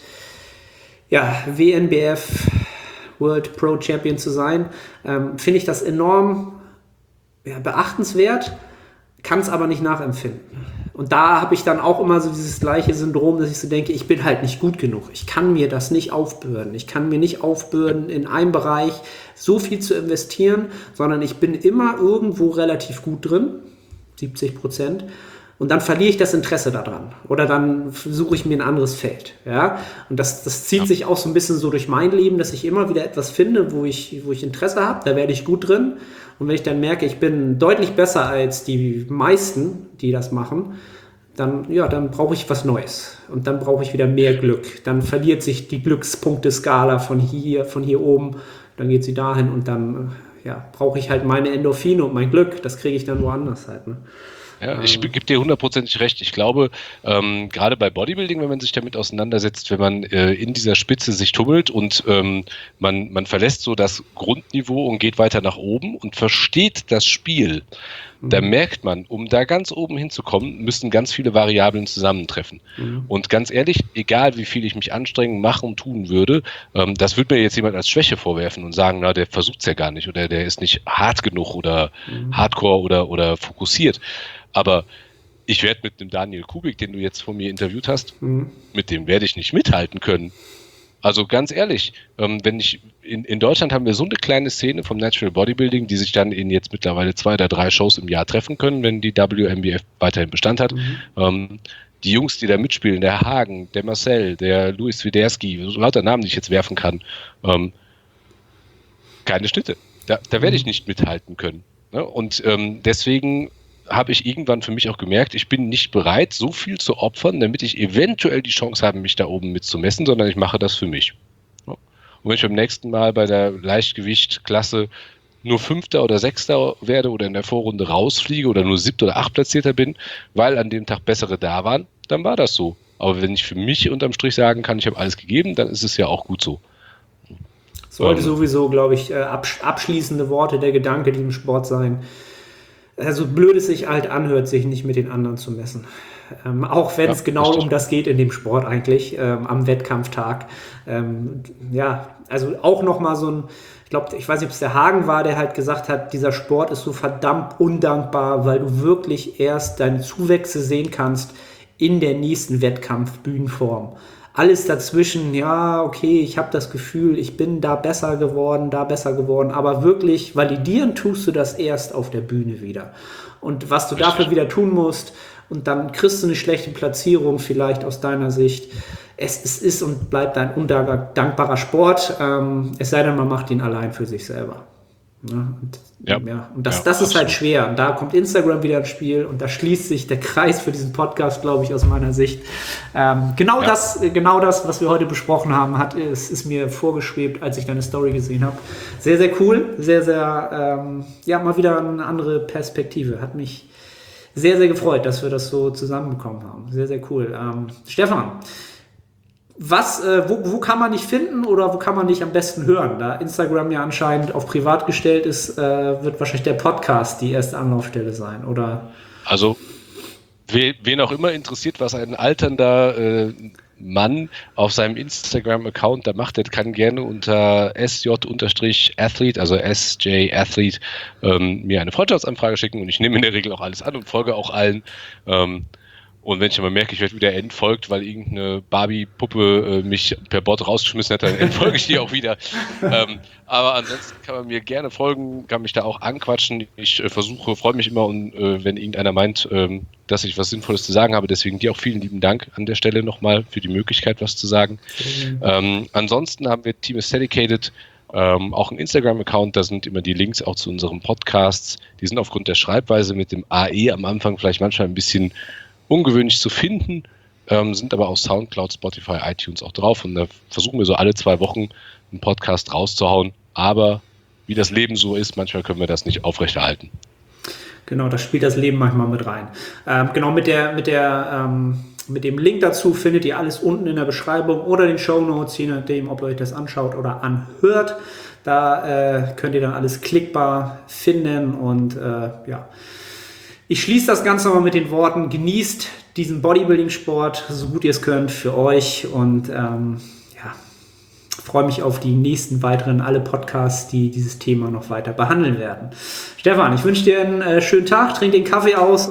ja, W N B F World Pro Champion zu sein. Ähm, finde ich das enorm ja, beachtenswert, kann es aber nicht nachempfinden. Und da habe ich dann auch immer so dieses gleiche Syndrom, dass ich so denke, ich bin halt nicht gut genug. Ich kann mir das nicht aufbürden. Ich kann mir nicht aufbürden, in einem Bereich so viel zu investieren, sondern ich bin immer irgendwo relativ gut drin, siebzig Prozent. Und dann verliere ich das Interesse daran. Oder dann suche ich mir ein anderes Feld. Ja? Und das, das zieht sich auch so ein bisschen so durch mein Leben, dass ich immer wieder etwas finde, wo ich, wo ich Interesse habe. Da werde ich gut drin. Und wenn ich dann merke, ich bin deutlich besser als die meisten, die das machen, dann, ja, dann brauche ich was Neues. Und dann brauche ich wieder mehr Glück. Dann verliert sich die Glückspunkteskala von hier, von hier oben. Dann geht sie dahin und dann ja, brauche ich halt meine Endorphine und mein Glück. Das kriege ich dann woanders halt. Ne? Ja, ich gebe dir hundertprozentig recht. Ich glaube, ähm, gerade bei Bodybuilding, wenn man sich damit auseinandersetzt, wenn man äh, in dieser Spitze sich tummelt und ähm, man, man verlässt so das Grundniveau und geht weiter nach oben und versteht das Spiel, mhm. da merkt man, um da ganz oben hinzukommen, müssen ganz viele Variablen zusammentreffen. Mhm. Und ganz ehrlich, egal wie viel ich mich anstrengen, machen und tun würde, ähm, das wird mir jetzt jemand als Schwäche vorwerfen und sagen, na, der versucht es ja gar nicht oder der ist nicht hart genug oder mhm. hardcore oder, oder fokussiert. Aber ich werde mit dem Daniel Kubik, den du jetzt von mir interviewt hast, mhm. mit dem werde ich nicht mithalten können. Also ganz ehrlich, ähm, wenn ich in, in Deutschland haben wir so eine kleine Szene vom Natural Bodybuilding, die sich dann in jetzt mittlerweile zwei oder drei Shows im Jahr treffen können, wenn die W M B F weiterhin Bestand hat. Mhm. Ähm, die Jungs, die da mitspielen, der Hagen, der Marcel, der Luis Widerski, so lauter Namen, die ich jetzt werfen kann, ähm, keine Schnitte. Da, da werde ich nicht mithalten können. Ne? Und ähm, deswegen habe ich irgendwann für mich auch gemerkt, ich bin nicht bereit, so viel zu opfern, damit ich eventuell die Chance habe, mich da oben mitzumessen, sondern ich mache das für mich. Und wenn ich beim nächsten Mal bei der Leichtgewichtklasse nur Fünfter oder Sechster werde oder in der Vorrunde rausfliege oder nur Siebter oder Achtplatzierter bin, weil an dem Tag bessere da waren, dann war das so. Aber wenn ich für mich unterm Strich sagen kann, ich habe alles gegeben, dann ist es ja auch gut so. Sollte ähm, sowieso, glaube ich, abschließende Worte der Gedanke diesem Sport sein. Also blöd es sich halt anhört, sich nicht mit den anderen zu messen. Ähm, auch wenn es ja, genau richtig. um das geht in dem Sport eigentlich, ähm, am Wettkampftag. Ähm, ja, also auch nochmal so ein, ich glaube, ich weiß nicht, ob es der Hagen war, der halt gesagt hat, dieser Sport ist so verdammt undankbar, weil du wirklich erst deine Zuwächse sehen kannst in der nächsten Wettkampfbühnenform. Alles dazwischen, ja, okay, ich habe das Gefühl, ich bin da besser geworden, da besser geworden, aber wirklich validieren tust du das erst auf der Bühne wieder. Und was du Richtig. dafür wieder tun musst, und dann kriegst du eine schlechte Platzierung vielleicht aus deiner Sicht. Es, es ist und bleibt ein undankbarer Sport, ähm, es sei denn, man macht ihn allein für sich selber. Ja, und, ja. Ja, und das, ja, das ist halt schwer. Und da kommt Instagram wieder ins Spiel und da schließt sich der Kreis für diesen Podcast, glaube ich, aus meiner Sicht. Ähm, genau, ja. das, genau das, was wir heute besprochen haben, hat, ist, ist mir vorgeschwebt, als ich deine Story gesehen habe. Sehr, sehr cool. Sehr, sehr, ähm, ja, mal wieder eine andere Perspektive. Hat mich sehr, sehr gefreut, dass wir das so zusammenbekommen haben. Sehr, sehr cool. Ähm, Stefan, Was, äh, wo, wo kann man dich finden oder wo kann man dich am besten hören? Da Instagram ja anscheinend auf privat gestellt ist, äh, wird wahrscheinlich der Podcast die erste Anlaufstelle sein, oder? Also, wen, wen auch immer interessiert, was ein alternder äh, Mann auf seinem Instagram-Account da macht, der kann gerne unter S J Athlete, also S J Athlete, ähm, mir eine Freundschaftsanfrage schicken und ich nehme in der Regel auch alles an und folge auch allen. Ähm, Und wenn ich immer merke, ich werde wieder entfolgt, weil irgendeine Barbie-Puppe äh, mich per Bot rausgeschmissen hat, dann entfolge ich die auch wieder. Ähm, aber ansonsten kann man mir gerne folgen, kann mich da auch anquatschen. Ich äh, versuche, freue mich immer, und, äh, wenn irgendeiner meint, ähm, dass ich was Sinnvolles zu sagen habe. Deswegen dir auch vielen lieben Dank an der Stelle nochmal für die Möglichkeit, was zu sagen. Mhm. Ähm, ansonsten haben wir Team is Dedicated, ähm, auch einen Instagram-Account, da sind immer die Links auch zu unseren Podcasts. Die sind aufgrund der Schreibweise mit dem A E am Anfang vielleicht manchmal ein bisschen ungewöhnlich zu finden, ähm, sind aber auf Soundcloud, Spotify, iTunes auch drauf, und da versuchen wir so alle zwei Wochen einen Podcast rauszuhauen, aber wie das Leben so ist, manchmal können wir das nicht aufrechterhalten. Genau, das spielt das Leben manchmal mit rein. Ähm, genau, mit der, mit der, ähm, mit dem Link dazu findet ihr alles unten in der Beschreibung oder den Shownotes, je nachdem, ob ihr euch das anschaut oder anhört. Da äh, könnt ihr dann alles klickbar finden und äh, ja. Ich schließe das Ganze nochmal mit den Worten: Genießt diesen Bodybuilding-Sport, so gut ihr es könnt, für euch, und ähm, ja, freue mich auf die nächsten weiteren, alle Podcasts, die dieses Thema noch weiter behandeln werden. Stefan, ich wünsche dir einen äh, schönen Tag, trink den Kaffee aus.